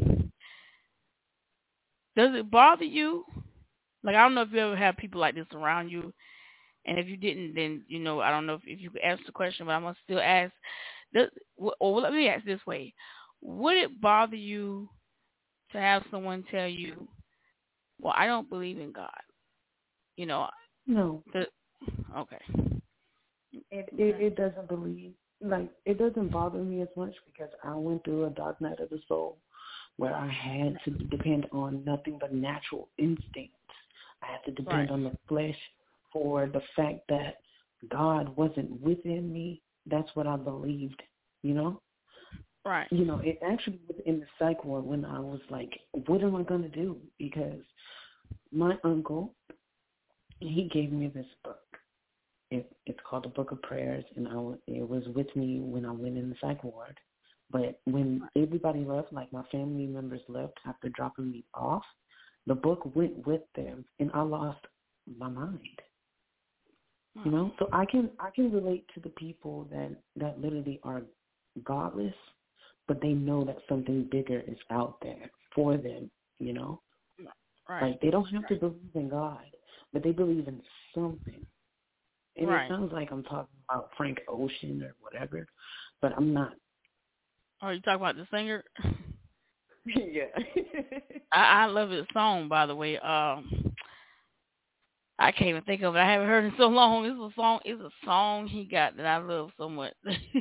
Does it bother you? Like, I don't know if you ever have people like this around you, and if you didn't, then you know I don't know if, if you could answer the question, but I'm gonna still ask. Does, or let me ask this way: would it bother you to have someone tell you, "Well, I don't believe in God"? You know, No, the, okay, it, it okay, it doesn't believe like it doesn't bother me as much because I went through a dark night of the soul where I had to depend on nothing but natural instincts. I had to right, depend on the flesh for the fact that God wasn't within me. That's what I believed, you know? right, You know, it actually was in the psych ward when I was like, what am I going to do? Because my uncle, he gave me this book. It, it's called the Book of Prayers, and I, it was with me when I went in the psych ward. But when everybody left, like my family members left after dropping me off, the book went with them, and I lost my mind. You know, so I can I can relate to the people that that literally are godless, but they know that something bigger is out there for them. You know, right, like they don't have to believe in God, but they believe in something. And it Right. sounds like I'm talking about Frank Ocean or whatever, but I'm not. Oh, you talking about the singer? Yeah. I, I love his song, by the way. Um, I can't even think of it. I haven't heard it in so long. It's a song. It's a song he got that I love so much.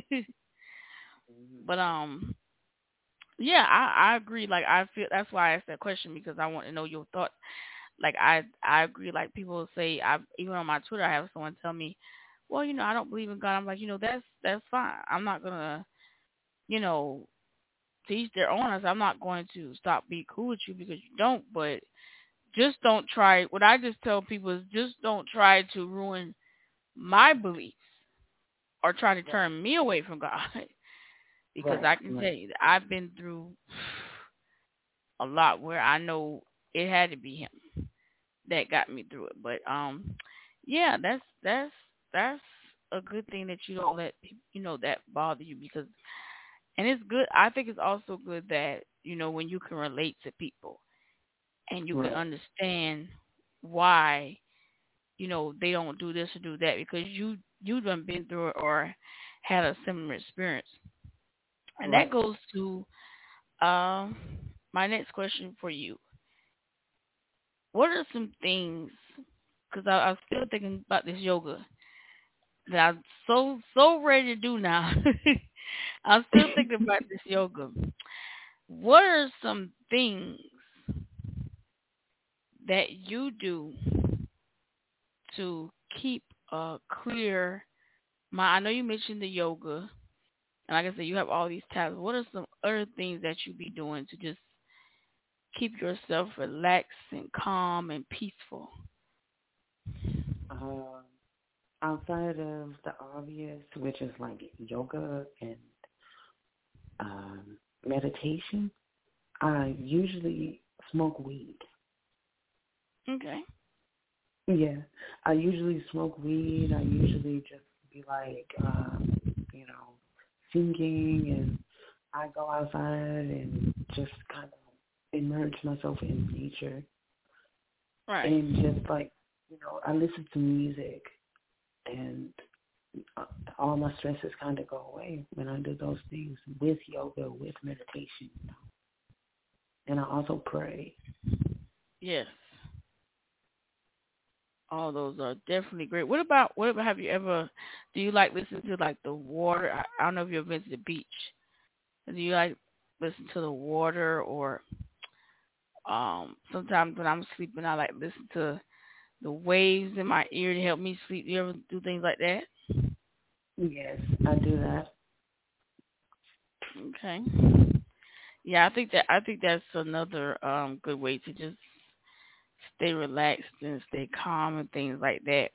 But um, yeah, I, I agree. Like I feel that's why I asked that question because I want to know your thought. Like I I agree. Like people say, I even on my Twitter, I have someone tell me, well, you know, I don't believe in God. I'm like, you know, that's that's fine. I'm not gonna, you know, teach their own. I said, I'm not going to stop being cool with you because you don't. But just don't try. What I just tell people is just don't try to ruin my beliefs or try to Right. turn me away from God. Because Right. I can Right. tell you that I've been through a lot where I know it had to be him that got me through it. But um, yeah, that's that's that's a good thing that you don't let peop- you know that bother you because, and it's good. I think it's also good that you know when you can relate to people and you can Right. understand why you know they don't do this or do that because you you done been through it or had a similar experience. And that Right. goes to um my next question for you. What are some things? Because I, I'm still thinking about this yoga that I'm so so ready to do now. I'm still thinking about this yoga. What are some things that you do to keep a clear mind? I know you mentioned the yoga, and like I said, you have all these tabs. What are some other things that you be doing to just keep yourself relaxed and calm and peaceful? Uh, outside of the obvious, which is like yoga and um, meditation, I usually smoke weed. Okay. Yeah, I usually smoke weed. I usually just be like, um, you know, singing, and I go outside and just kind of immerse myself in nature, Right. and just like, you know, I listen to music, and uh, all my stresses kind of go away when I do those things with yoga, with meditation, you know. And I also pray. Yes. All those are definitely great. What about what about have you ever do you like listen to like the water? I, I don't know if you've been to the beach. Do you like listen to the water or um sometimes when I'm sleeping I like listen to the waves in my ear to help me sleep. You ever do things like that? Yes, I do that. Okay. Yeah, I think that I think that's another um good way to just stay relaxed and stay calm and things like that.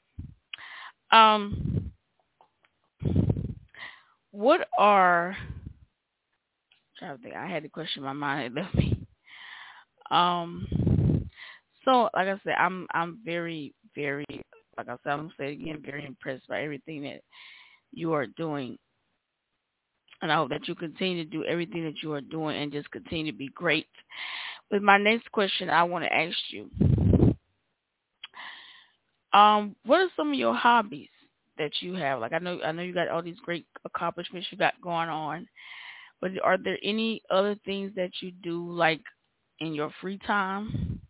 Um what are trying to think. I had the question in my mind. It left me. Um. So, like I said, I'm I'm very very like I said, I'm gonna say it again, very impressed by everything that you are doing, and I hope that you continue to do everything that you are doing and just continue to be great. With my next question, I want to ask you, um, what are some of your hobbies that you have? Like I know I know you got all these great accomplishments you got going on, but are there any other things that you do like in your free time?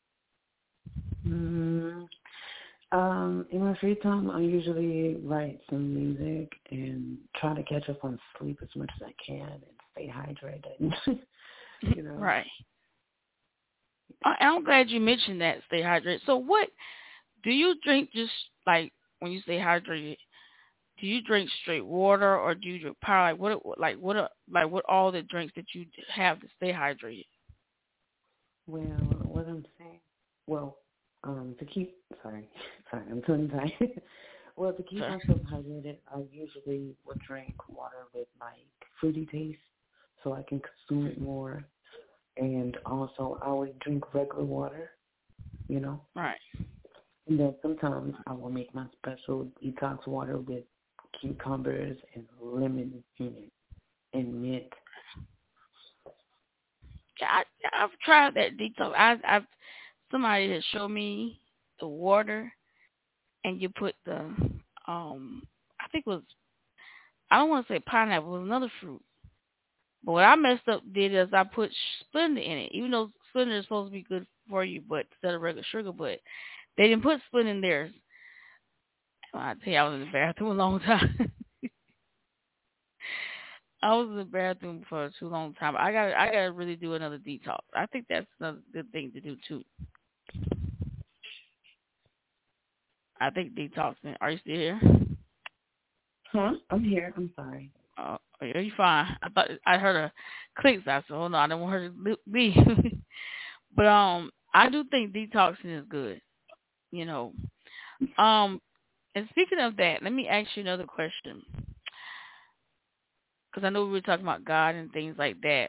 Mm, um, in my free time, I usually write some music and try to catch up on sleep as much as I can and stay hydrated. You know. Right. I, I'm glad you mentioned that. Stay hydrated. So, what do you drink? Just like when you stay hydrated, do you drink straight water or do you drink power? Like what? Like what? Are, like what? All the drinks that you have to stay hydrated. Well, what I'm saying, well, um, to keep, sorry, sorry, I'm tongue tied. Well, to keep So, myself hydrated, I usually would drink water with like fruity taste so I can consume it more. And also, I would drink regular water, you know. right. And then sometimes I will make my special detox water with cucumbers and lemon in it and mint. Yeah, I, I've tried that detox. I, I've somebody has showed me the water and you put the um, I think it was, I don't want to say pineapple, it was another fruit. But what I messed up did is I put Splenda in it, even though Splenda is supposed to be good for you, but instead of regular sugar, but they didn't put Splenda in theirs. I tell you, I was in the bathroom a long time. I was in the bathroom for a too long time. I got, I got to really do another detox. I think that's another good thing to do too. I think detoxing. Are you still here? Huh? I'm here. I'm sorry. Oh, are you fine? I thought I heard a click. So I said, "Oh no, I don't want her to leave." But um, I do think detoxing is good. You know, um, and speaking of that, let me ask you another question. Because I know we were talking about God and things like that.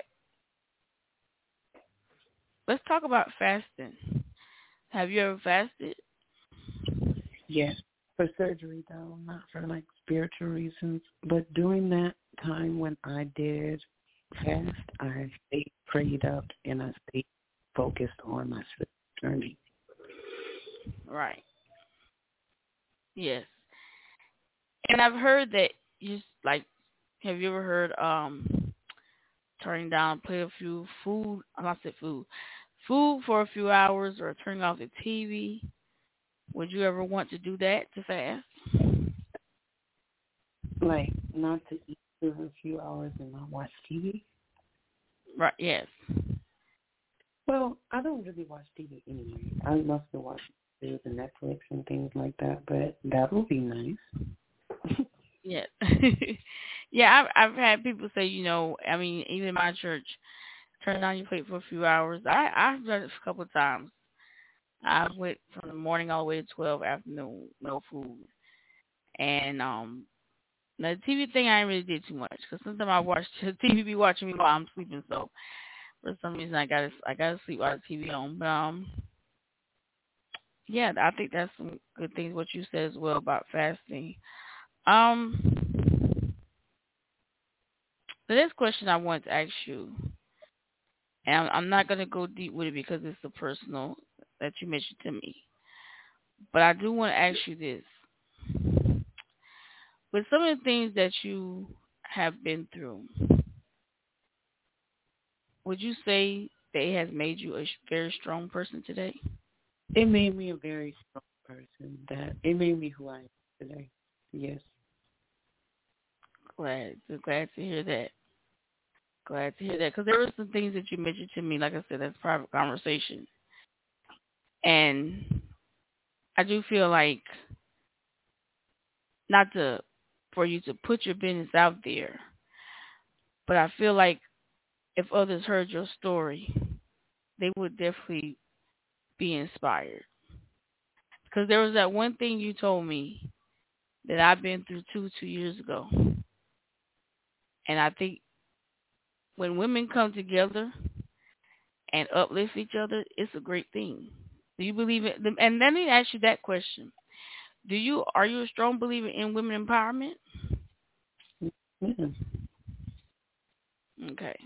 Let's talk about fasting. Have you ever fasted? Yes. For surgery, though, not for, like, spiritual reasons. But during that time when I did fast, I stayed prayed up and I stayed focused on my spiritual journey. Right. Yes. And I've heard that you, like, have you ever heard um turning down, play a few food, I'm not say food, food for a few hours or turning off the T V? Would you ever want to do that to fast? Like, not to eat for a few hours and not watch T V? Right, yes. Well, I don't really watch T V anyway. I love to watch shows and Netflix and things like that, but that would be nice. Yeah. Yeah, I've, I've had people say, you know, I mean, even in my church, turn down your plate for a few hours. I, I've done it a couple of times. I went from the morning all the way to twelve afternoon, no food. And um, the T V thing I ain't really did too much because sometimes I watch the T V be watching me while I'm sleeping. So for some reason I gotta I gotta sleep while the T V on. But um, yeah, I think that's some good things what you said as well about fasting. Um, the next question I want to ask you, and I'm, I'm not gonna go deep with it because it's so personal that you mentioned to me, but I do want to ask you this: with some of the things that you have been through, would you say that it has made you a sh- very strong person today? It made me a very strong person. That it made me who I am today. Yes. Glad, so glad to hear that. Glad to hear that because there were some things that you mentioned to me. Like I said, that's private conversation, and I do feel like not to for you to put your business out there, but I feel like if others heard your story, they would definitely be inspired. Because there was that one thing you told me that I've been through two two years ago, and I think when women come together and uplift each other, it's a great thing. Do you believe it? And let me ask you that question: Do you are you a strong believer in women empowerment? Yeah. Okay.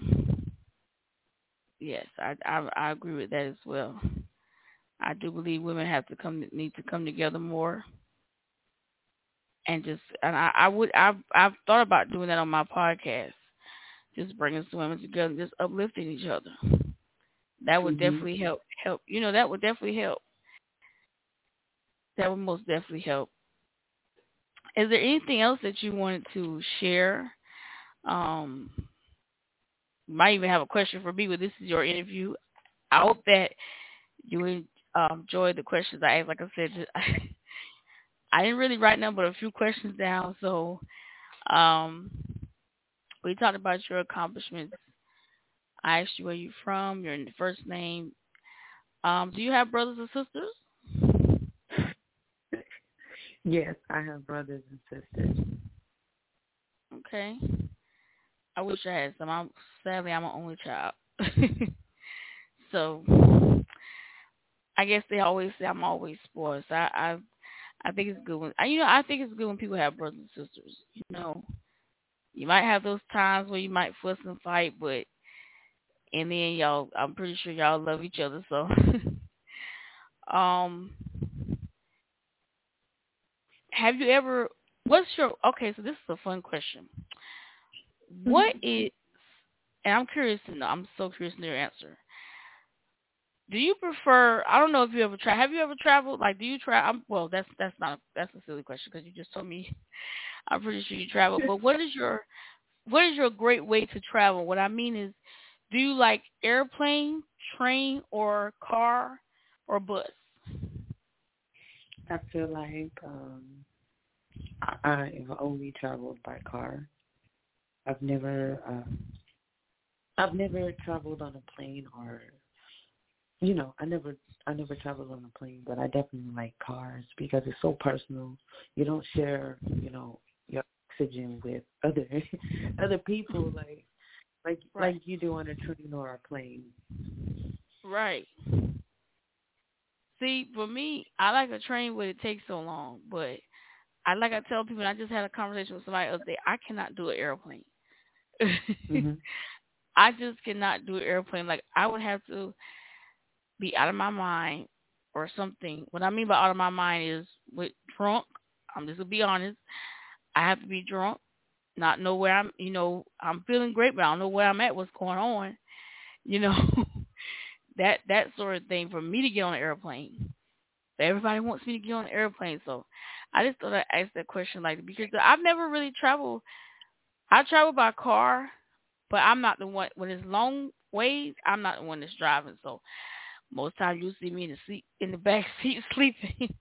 Yes, I, I I agree with that as well. I do believe women have to come need to come together more and just and I, I would I've I've thought about doing that on my podcast, just bringing some women together, just uplifting each other. That would Mm-hmm. definitely help help. You know, that would definitely help. That would most definitely help. Is there anything else that you wanted to share? Um, you might even have a question for me, but this is your interview. I hope that you um, enjoyed the questions I asked. Like I said, I didn't really write none but a few questions down. So um, we talked about your accomplishments. I asked you where you're from, your first name. Um, do you have brothers or sisters? Yes, I have brothers and sisters. Okay. I wish I had some. I'm, sadly, I'm an only child. So I guess they always say I'm always spoiled. So I, I, I think it's good when I, you know, I think it's good when people have brothers and sisters. You know, you might have those times where you might fuss and fight, but in the end, y'all, I'm pretty sure y'all love each other. So, um, have you ever what's your okay? So this is a fun question. What is, and I'm curious to know. I'm so curious to know your answer. Do you prefer? I don't know if you ever try. Have you ever traveled? Like, do you travel? Well, that's that's not a, that's a silly question because you just told me. I'm pretty sure you travel. But what is your what is your great way to travel? What I mean is, do you like airplane, train, or car, or bus? I feel like um, I, I've only traveled by car. I've never, um, I've never traveled on a plane or, you know, I never, I never traveled on a plane. But I definitely like cars because it's so personal. You don't share, you know, your oxygen with other, other people like, like, Right. like you do on a train or a plane. Right. See, for me, I like a train when it takes so long, but I like I tell people. I just had a conversation with somebody the other day. I cannot do an airplane. Mm-hmm. I just cannot do an airplane. Like I would have to be out of my mind or something. What I mean by out of my mind is with drunk. I'm just gonna be honest. I have to be drunk, not know where I'm. You know, I'm feeling great, but I don't know where I'm at. What's going on? You know, that that sort of thing for me to get on an airplane. Everybody wants me to get on an airplane, so I just thought I'd ask that question, like because I've never really traveled. I travel by car, but I'm not the one when it's long ways. I'm not the one that's driving, so most times you see me in the seat in the back seat sleeping.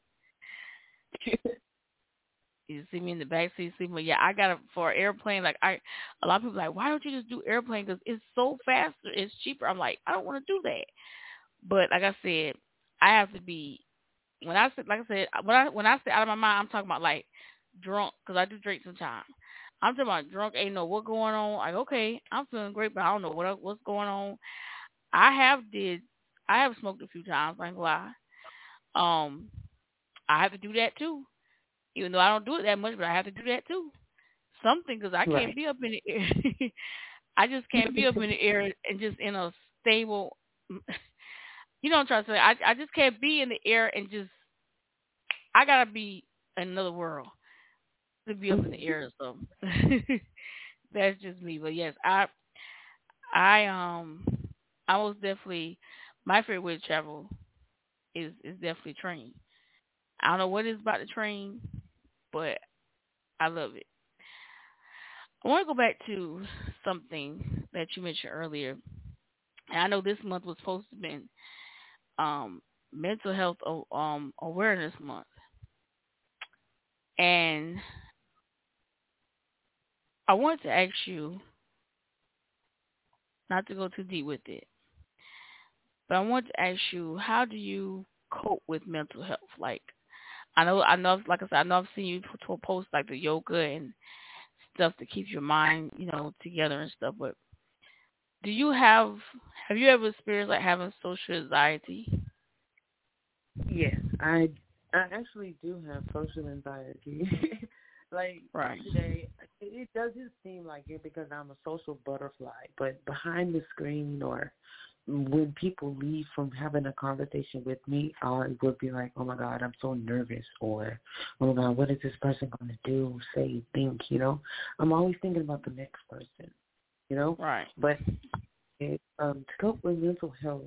You see me in the back seat sleeping. But yeah, I got a for an airplane. Like I, a lot of people are like, why don't you just do airplane? Because it's so faster, it's cheaper. I'm like, I don't want to do that. But like I said, I have to be when I said like I said when I when I say out of my mind, I'm talking about like drunk because I do drink sometimes. I'm talking about drunk, ain't know what going on. Like okay, I'm feeling great, but I don't know what else- what's going on. I have did I have smoked a few times. I ain't gonna lie. Um, I have to do that too. Even though I don't do it that much, but I have to do that too. Something because I can't Right. be up in the air. I just can't be up in the air and just in a stable. You know what I'm trying to say? I I just can't be in the air and just. I gotta be in another world to be up in the air. So that's just me. But yes, I I um I most definitely my favorite way to travel is is definitely train. I don't know what it is about the train, but I love it. I want to go back to something that you mentioned earlier. And I know this month was supposed to be um, mental health o- um, awareness month, and I wanted to ask you not to go too deep with it, but I wanted to ask you how do you cope with mental health? Like I know, I know, like I said, I know I've seen you p- to post like the yoga and stuff to keep your mind, you know, together and stuff. But do you have have you ever experienced like having social anxiety? Yes, I I actually do have social anxiety. Like Right. today, it, it doesn't seem like it because I'm a social butterfly, but behind the screen or when people leave from having a conversation with me, I would be like, oh my God, I'm so nervous, or oh my God, what is this person going to do, say, think, you know? I'm always thinking about the next person, you know? Right. But it, um, to cope with mental health,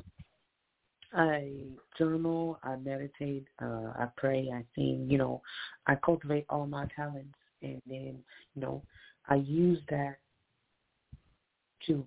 I journal, I meditate, uh, I pray, I sing, you know, I cultivate all my talents, and then, you know, I use that to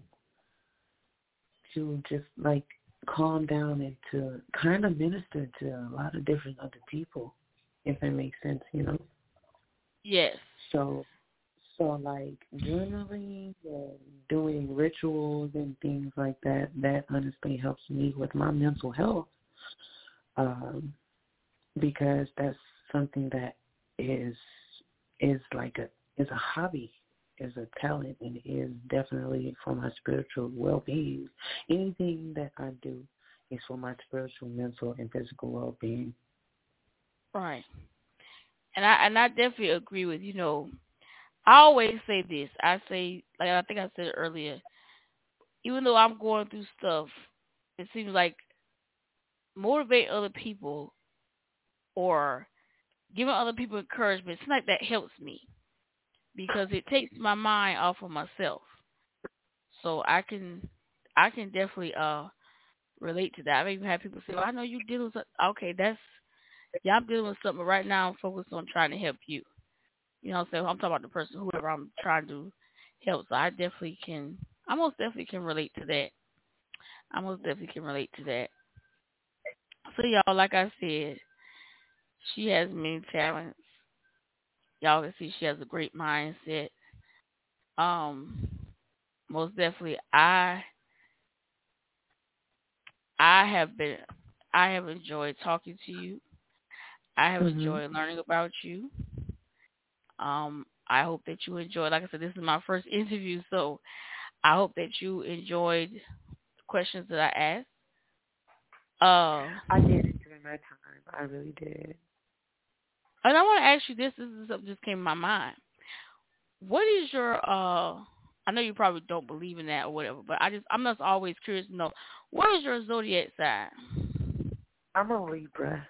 to just like calm down and to kind of minister to a lot of different other people, if that makes sense, you know. Yes. So, so like journaling and doing rituals and things like that, that honestly helps me with my mental health. Um, because that's something that is is like a is a hobby, is a talent, and is definitely for my spiritual well being. Anything that I do is for my spiritual, mental, and physical well being. Right. And I and I definitely agree with you know. I always say this. I say like I think I said earlier. Even though I'm going through stuff, it seems like motivate other people or giving other people encouragement, it's like that helps me because it takes my mind off of myself. So I can I can definitely uh relate to that. I've even had people say, well, I know you dealing with something. Okay, that's yeah, I'm dealing with something but right now. I'm focused on trying to help you. You know what I'm saying? I'm talking about the person, whoever I'm trying to help. So I definitely can, I most definitely can relate to that. I most definitely can relate to that. So y'all, like I said, she has many talents. Y'all can see she has a great mindset. Um, most definitely, I I have been, I have enjoyed talking to you. I have Mhm. enjoyed learning about you. Um, I hope that you enjoyed. Like I said, this is my first interview, so I hope that you enjoyed the questions that I asked. Uh, I did enjoy my time. I really did. and I want to ask you this. This is something that just came to my mind. What is your uh? I know you probably don't believe in that or whatever, but I just I'm just always curious to know what is your zodiac sign? I'm a Libra.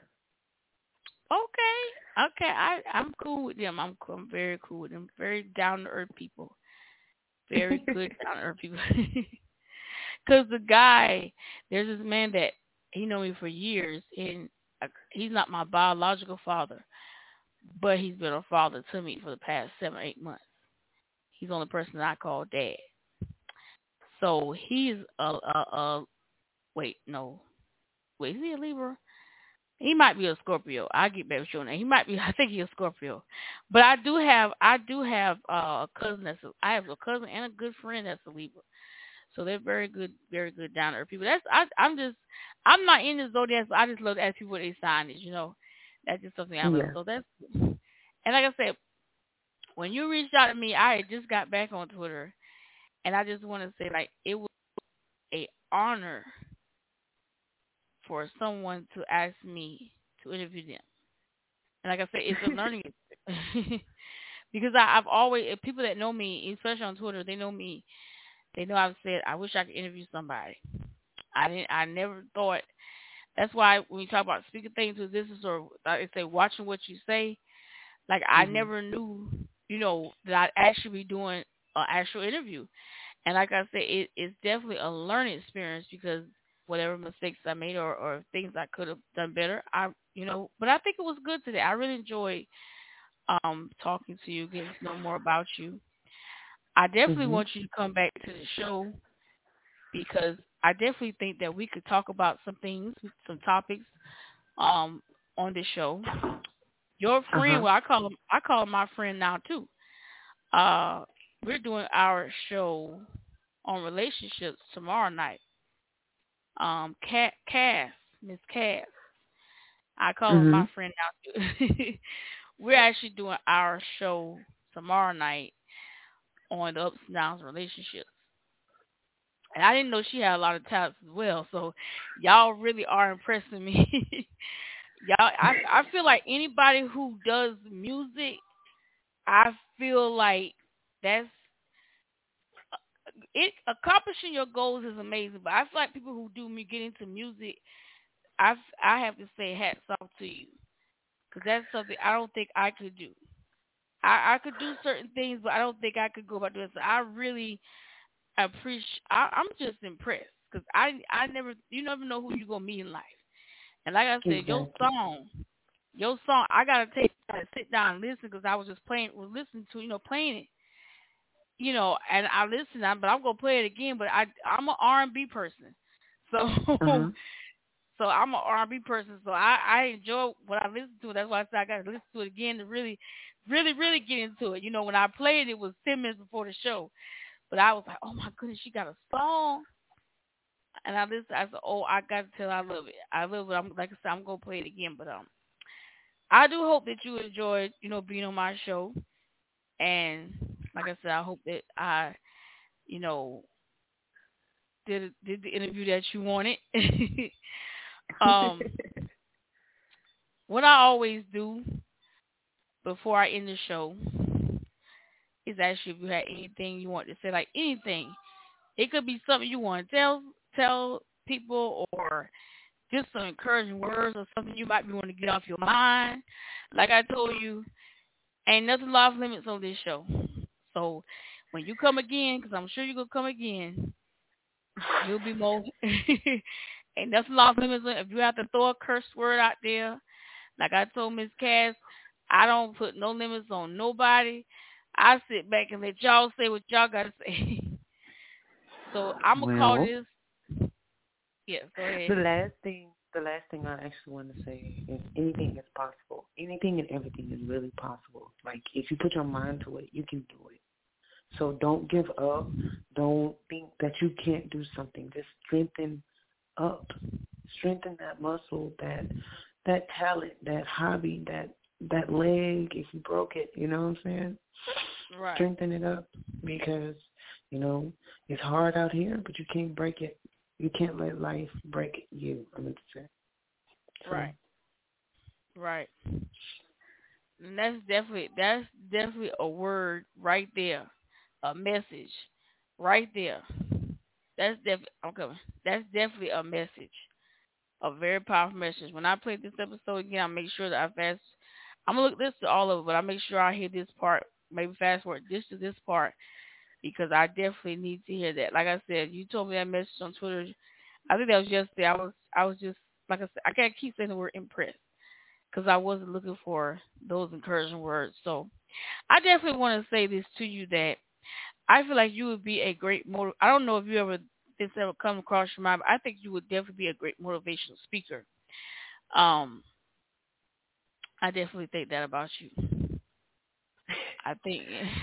Okay, okay, I I'm cool with them. I'm cool, I'm very cool with them. Very down to earth people. Very good down to earth people. Because the guy, there's this man that he know me for years, and uh, he's not my biological father, but he's been a father to me for the past seven, eight months. He's the only person that I call dad. So he's a, a, a wait, no, wait, is he a Libra? He might be a Scorpio. I get back with your name. He might be. I think he's a Scorpio. But I do have, I do have uh, a cousin that's, a, I have a cousin and a good friend that's a Libra. So they're very good, very good down to earth people. That's I, I'm just, I'm not in the zodiac. So I just love to ask people what their sign is. You know, that's just something I love. Yeah. So that's, and like I said, when you reached out to me, I had just got back on Twitter, and I just want to say like it was a honor for someone to ask me to interview them. And like I said, it's a learning experience. Because I, I've always, people that know me, especially on Twitter, they know me. They know I've said I wish I could interview somebody. I didn't. I never thought. That's why when you talk about speaking things to existence or I say watching what you say, like I Mhm. never knew, you know, that I'd actually be doing an actual interview. And like I said, it, it's definitely a learning experience because whatever mistakes I made or, or things I could have done better, I, you know, but I think it was good today. I really enjoyed um talking to you, getting to know more about you. I definitely Mhm. want you to come back to the show because I definitely think that we could talk about some things, some topics um on this show. Your Uh friend, huh. well, I call him, I call him my friend now too. Uh, we're doing our show on relationships tomorrow night. Um, Cat, Cass, Miss Cass, I call him my Mhm. friend now too. We're actually doing our show tomorrow night on the ups and downs of relationships. And I didn't know she had a lot of talents as well. So y'all really are impressing me. y'all, I I feel like anybody who does music, I feel like that's it. Accomplishing your goals is amazing, but I feel like people who do me get into music, I I have to say hats off to you because that's something I don't think I could do. I I could do certain things, but I don't think I could go about doing. So I really appreciate. I, I'm just impressed because I I never you never know who you're gonna meet in life. And like I said, your Exactly. song, your song, I gotta take time to sit down and listen because I was just playing, was listening to, you know, playing it, you know, and I listened, I- but I'm gonna play it again. But I, I'm an R and B person, so Uh huh. so I'm an R and B person, so I, I enjoy what I listen to. That's why I said I gotta listen to it again to really, really, really get into it. You know, when I played it was ten minutes before the show, but I was like, oh my goodness, she got a song. And I listened. I said, "Oh, I got to tell, I love it. I love it. I'm like I said, I'm gonna play it again." But um, I do hope that you enjoyed, you know, being on my show. And like I said, I hope that I, you know, did did the interview that you wanted. um, what I always do before I end the show is ask you if you had anything you want to say, like anything. It could be something you want to tell tell people, or just some encouraging words or something you might be wanting to get off your mind. Like I told you, ain't nothing off limits on this show. So when you come again, because I'm sure you're going to come again, you'll be more. Ain't nothing off limits. If you have to throw a curse word out there, like I told Miss Cass, I don't put no limits on nobody. I sit back and let y'all say what y'all got to say. So I'm going to well, call this. Yeah, go ahead. The last thing, the last thing I actually want to say is anything is possible. Anything and everything is really possible. Like, if you put your mind to it, you can do it. So don't give up. Don't think that you can't do something. Just strengthen up. Strengthen that muscle, that that talent, that hobby, that that leg. If you broke it, you know what I'm saying? Right. Strengthen it up, because, you know, it's hard out here, but you can't break it. You can't let life break you, I meant to say. So. Right. Right. And that's definitely that's definitely a word right there. A message right there. That's definitely I'm coming. That's definitely a message. A very powerful message. When I play this episode again, I'll make sure that I fast I'm gonna look this to all of it, but I make sure I hear this part, maybe fast forward this to this part, because I definitely need to hear that. Like I said, you told me that message on Twitter. I think that was yesterday. I was I was just like I said, I can't keep saying the word impressed, because I wasn't looking for those encouraging words. So I definitely want to say this to you, that I feel like you would be a great motiv- I don't know if you ever this ever come across your mind, but I think you would definitely be a great motivational speaker. Um, I definitely think that about you. I think.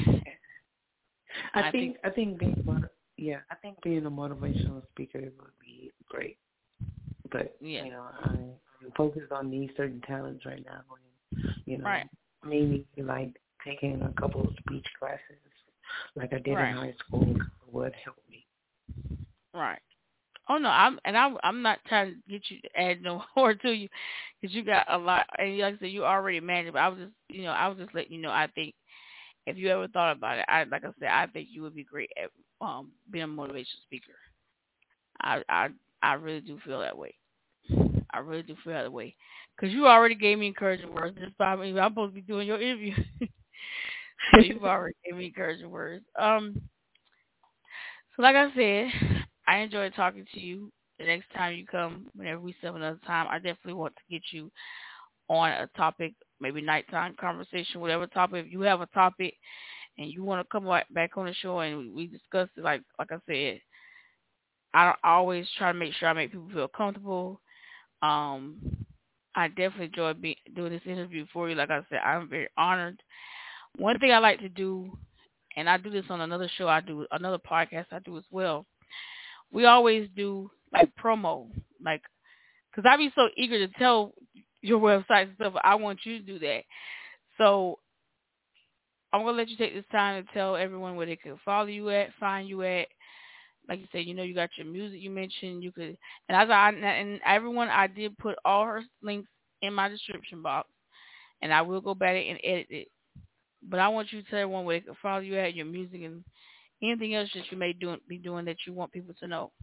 I, I think, think I think being motiv- yeah, I think being a motivational speaker would be great. But yeah. you know, I'm focused on these certain talents right now, and you know, Right. maybe like taking a couple of speech classes, like I did Right. in high school, would help me. Right. Oh no, I'm and I'm I'm not trying to get you to add no more to you, because you got a lot, and like I said, you already managed. But I was just, you know, I was just letting you know. I think if you ever thought about it, I like I said, I think you would be great at um being a motivational speaker. I I I really do feel that way. I really do feel that way, because you already gave me encouraging words. Just by me, I'm supposed to be doing your interview, so you've already gave me encouraging words. Um, so like I said, I enjoyed talking to you. The next time you come, whenever we set up another time, I definitely want to get you on a topic, maybe nighttime conversation, whatever topic. If you have a topic and you want to come back on the show and we, we discuss it, like like I said, I, I always try to make sure I make people feel comfortable. Um, I definitely enjoy be, doing this interview for you. Like I said, I'm very honored. One thing I like to do, and I do this on another show, I do another podcast I do as well. We always do like promo, like, because I be so eager to tell your website and stuff. I want you to do that. So I'm gonna let you take this time to tell everyone where they can follow you at, find you at. Like you said, you know, you got your music you mentioned. You could, and as I and everyone, I did put all her links in my description box, and I will go back and edit it. But I want you to tell everyone where they can follow you at, your music, and anything else that you may do, be doing that you want people to know.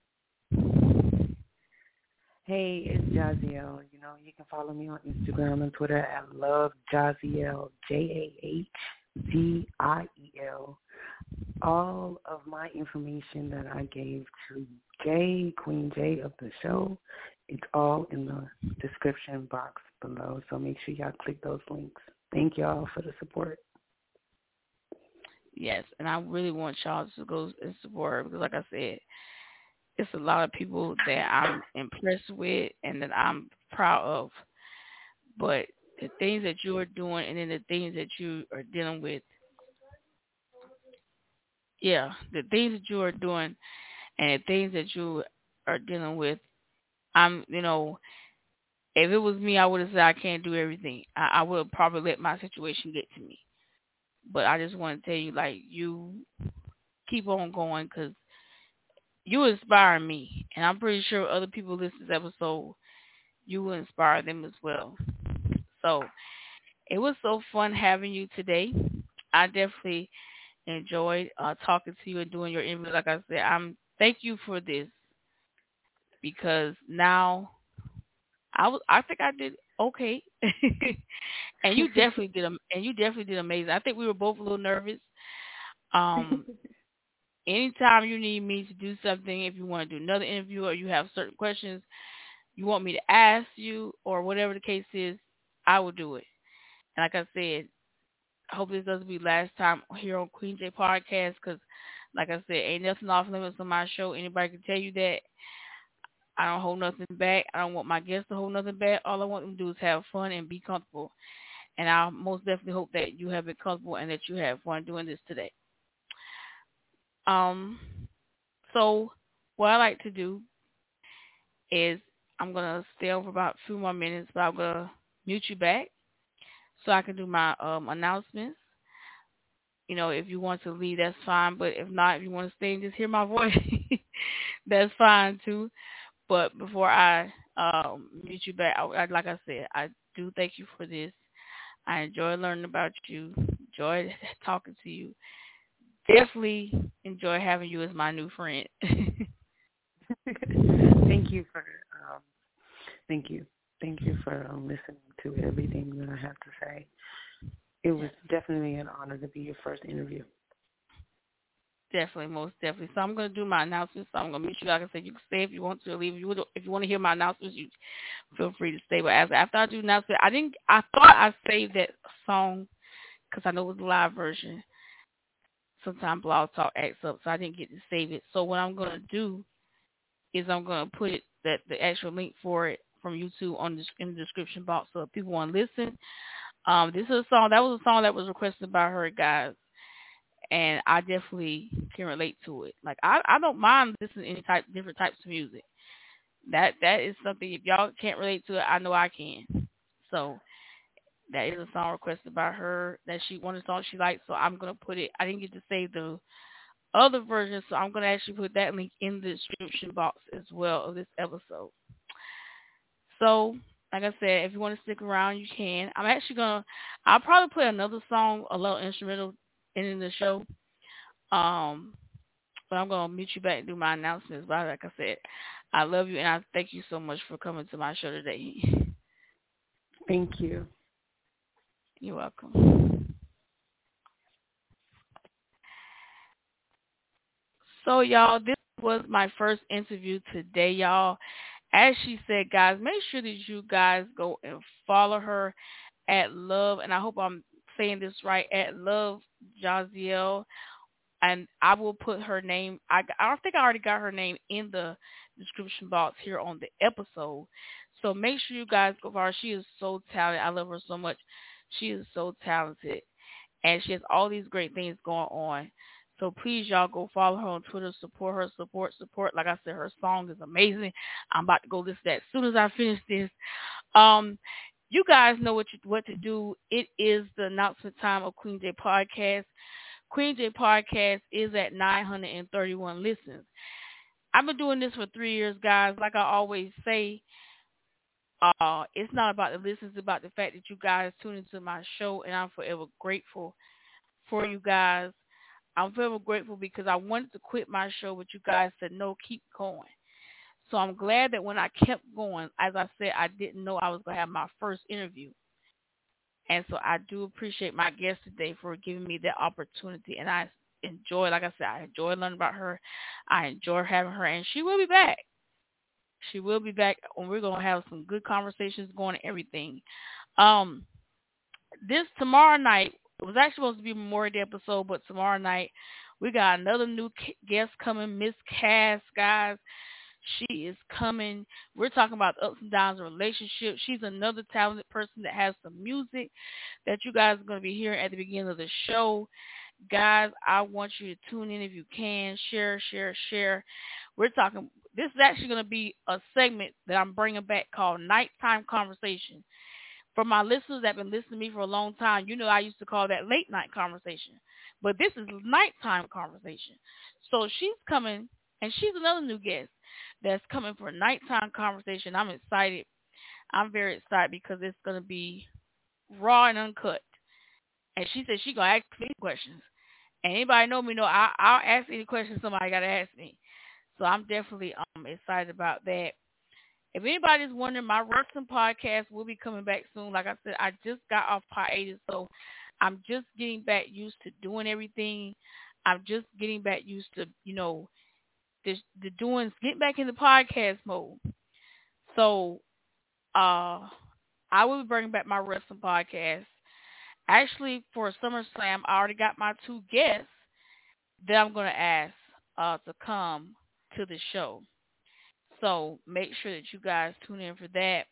Hey, it's Jaziel. You know, you can follow me on Instagram and Twitter at Love Jaziel, J A H Z I E L. All of my information that I gave to Jay, Queen Jay of the show, it's all in the description box below. So make sure y'all click those links. Thank y'all for the support. Yes, and I really want y'all to go and support her, because, like I said, it's a lot of people that I'm impressed with and that I'm proud of. But the things that you are doing, and then the things that you are dealing with, yeah, the things that you are doing and the things that you are dealing with, I'm, you know, if it was me, I would have said I can't do everything. I, I would have probably let my situation get to me. But I just want to tell you, like, you keep on going, because you inspire me. And I'm pretty sure other people listen to this episode, you will inspire them as well. So it was so fun having you today. I definitely enjoyed uh, talking to you and doing your interview. Like I said, I'm thank you for this, because now I was, I think I did okay, and you definitely did, am- and you definitely did amazing. I think we were both a little nervous. Um, Anytime you need me to do something, if you want to do another interview or you have certain questions you want me to ask you or whatever the case is, I will do it. And like I said, I hope this doesn't be last time here on Queen J Podcast because, like I said, ain't nothing off limits on my show. Anybody can tell you that. I don't hold nothing back. I don't want my guests to hold nothing back. All I want them to do is have fun and be comfortable. And I most definitely hope that you have been comfortable and that you have fun doing this today. Um, so what I like to do is I'm gonna stay on for about a few more minutes, but I'm gonna mute you back so I can do my um announcements. You know, if you want to leave, that's fine. But if not, if you want to stay and just hear my voice, that's fine too. But before I um, mute you back, I, I, like I said, I do thank you for this. I enjoy learning about you. Enjoy talking to you. Definitely enjoy having you as my new friend. Thank you for um, thank you, thank you for um, listening to everything that I have to say. It was definitely an honor to be your first interview. Definitely, most definitely. So I'm going to do my announcements. So I'm going to meet you. Like I said, you can stay if you want to, or leave. If you, would, if you want to hear my announcements, you feel free to stay. But as, after I do announcements, I didn't. I thought I saved that song because I know it was a live version. Sometimes Blog Talk acts up, so I didn't get to save it. So what I'm going to do is I'm going to put it that the actual link for it from YouTube on the, in the description box. So if people want to listen, um, this is a song that was a song that was requested by her, guys. And I definitely can relate to it. Like I, I don't mind listening to any type, different types of music. That that is something. If y'all can't relate to it, I know I can. So that is a song requested by her that she one of the songs she likes. So I'm gonna put it. I didn't get to save the other version, so I'm gonna actually put that link in the description box as well of this episode. So like I said, if you want to stick around, you can. I'm actually gonna. I'll probably play another song, a little instrumental, in the show. Um, but I'm going to mute you back and do my announcements. But like I said, I love you, and I thank you so much for coming to my show today. Thank you. You're welcome. So, y'all, this was my first interview today, y'all. As she said, guys, make sure that you guys go and follow her at Love, and I hope I'm saying this right, at Love Jaziel. And I will put her name. I, I think I already got her name in the description box here on the episode. So make sure you guys go for her. She is so talented. I love her so much. She is so talented. And she has all these great things going on. So please, y'all, go follow her on Twitter. Support her. Support, support. Like I said, her song is amazing. I'm about to go listen to that as soon as I finish this. Um, you guys know what you, what to do. It is the announcement time of Queen J Podcast. Queen J Podcast is at nine hundred thirty-one listens. I've been doing this for three years, guys. Like I always say, uh, it's not about the listens, it's about the fact that you guys tune into my show, and I'm forever grateful for you guys. I'm forever grateful because I wanted to quit my show, but you guys said, no, keep going. So I'm glad that when I kept going, as I said, I didn't know I was going to have my first interview. And so I do appreciate my guest today for giving me that opportunity. And I enjoy, like I said, I enjoy learning about her. I enjoy having her. And she will be back. She will be back. And we're going to have some good conversations going and everything. Um, this tomorrow night, it was actually supposed to be a Memorial Day episode, but tomorrow night, we got another new guest coming, Miss Cass, guys. She is coming. We're talking about the ups and downs of relationships. She's another talented person that has some music that you guys are going to be hearing at the beginning of the show. Guys, I want you to tune in if you can. Share, share, share. We're talking, this is actually going to be a segment that I'm bringing back called Nighttime Conversation. For my listeners that have been listening to me for a long time, you know I used to call that late night conversation. But this is nighttime conversation. So she's coming, and she's another new guest that's coming for a nighttime conversation. I'm excited. I'm very excited because it's going to be raw and uncut. And she said she's going to ask me questions. And anybody know me know I, I'll ask any questions somebody got to ask me. So I'm definitely um excited about that. If anybody's wondering, my wrestling podcast will be coming back soon. Like I said, I just got off hiatus, so I'm just getting back used to doing everything. I'm just getting back used to, you know, the, the doing, getting back in the podcast mode. So, uh, I will be bringing back my wrestling podcast. Actually, for SummerSlam, I already got my two guests that I'm going to ask uh, to come to the show. So make sure that you guys tune in for that.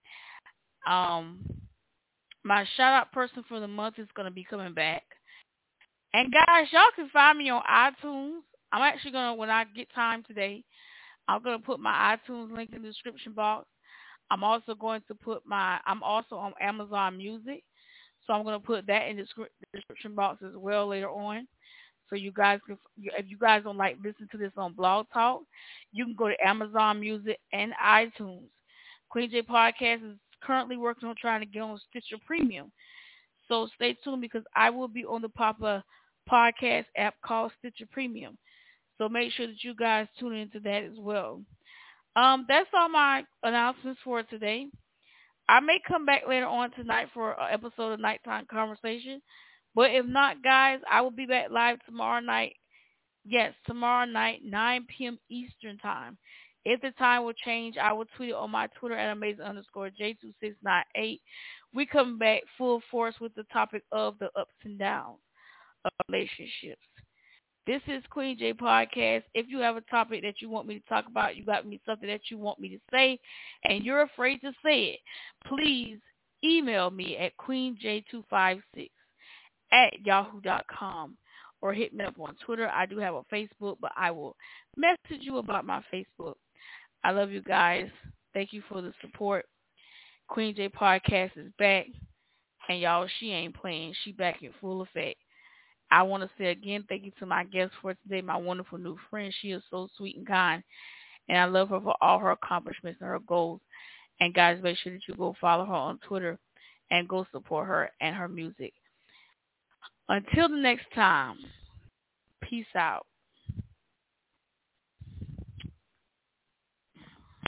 Um, my shout-out person for the month is going to be coming back. And, guys, y'all can find me on iTunes. I'm actually going to, when I get time today, I'm going to put my iTunes link in the description box. I'm also going to put my, I'm also on Amazon Music. So I'm going to put that in the description box as well later on. So you guys, can, if you guys don't like listen to this on Blog Talk, you can go to Amazon Music and iTunes. Queen J Podcast is currently working on trying to get on Stitcher Premium. So stay tuned because I will be on the Papa Podcast app called Stitcher Premium. So make sure that you guys tune into that as well. Um, that's all my announcements for today. I may come back later on tonight for an episode of Nighttime Conversation. But if not, guys, I will be back live tomorrow night. Yes, tomorrow night, nine p.m. Eastern Time. If the time will change, I will tweet it on my Twitter at amazing underscore J two six nine eight. We come back full force with the topic of the ups and downs of relationships. This is Queen J Podcast. If you have a topic that you want me to talk about, you got me something that you want me to say, and you're afraid to say it, please email me at queen j two five six at yahoo dot com or hit me up on Twitter. I do have a Facebook, but I will message you about my Facebook. I love you guys. Thank you for the support. Queen J Podcast is back, and y'all, she ain't playing. She back in full effect. I want to say again, thank you to my guest for today, my wonderful new friend. She is so sweet and kind, and I love her for all her accomplishments and her goals. And guys, make sure that you go follow her on Twitter and go support her and her music. Until the next time, peace out.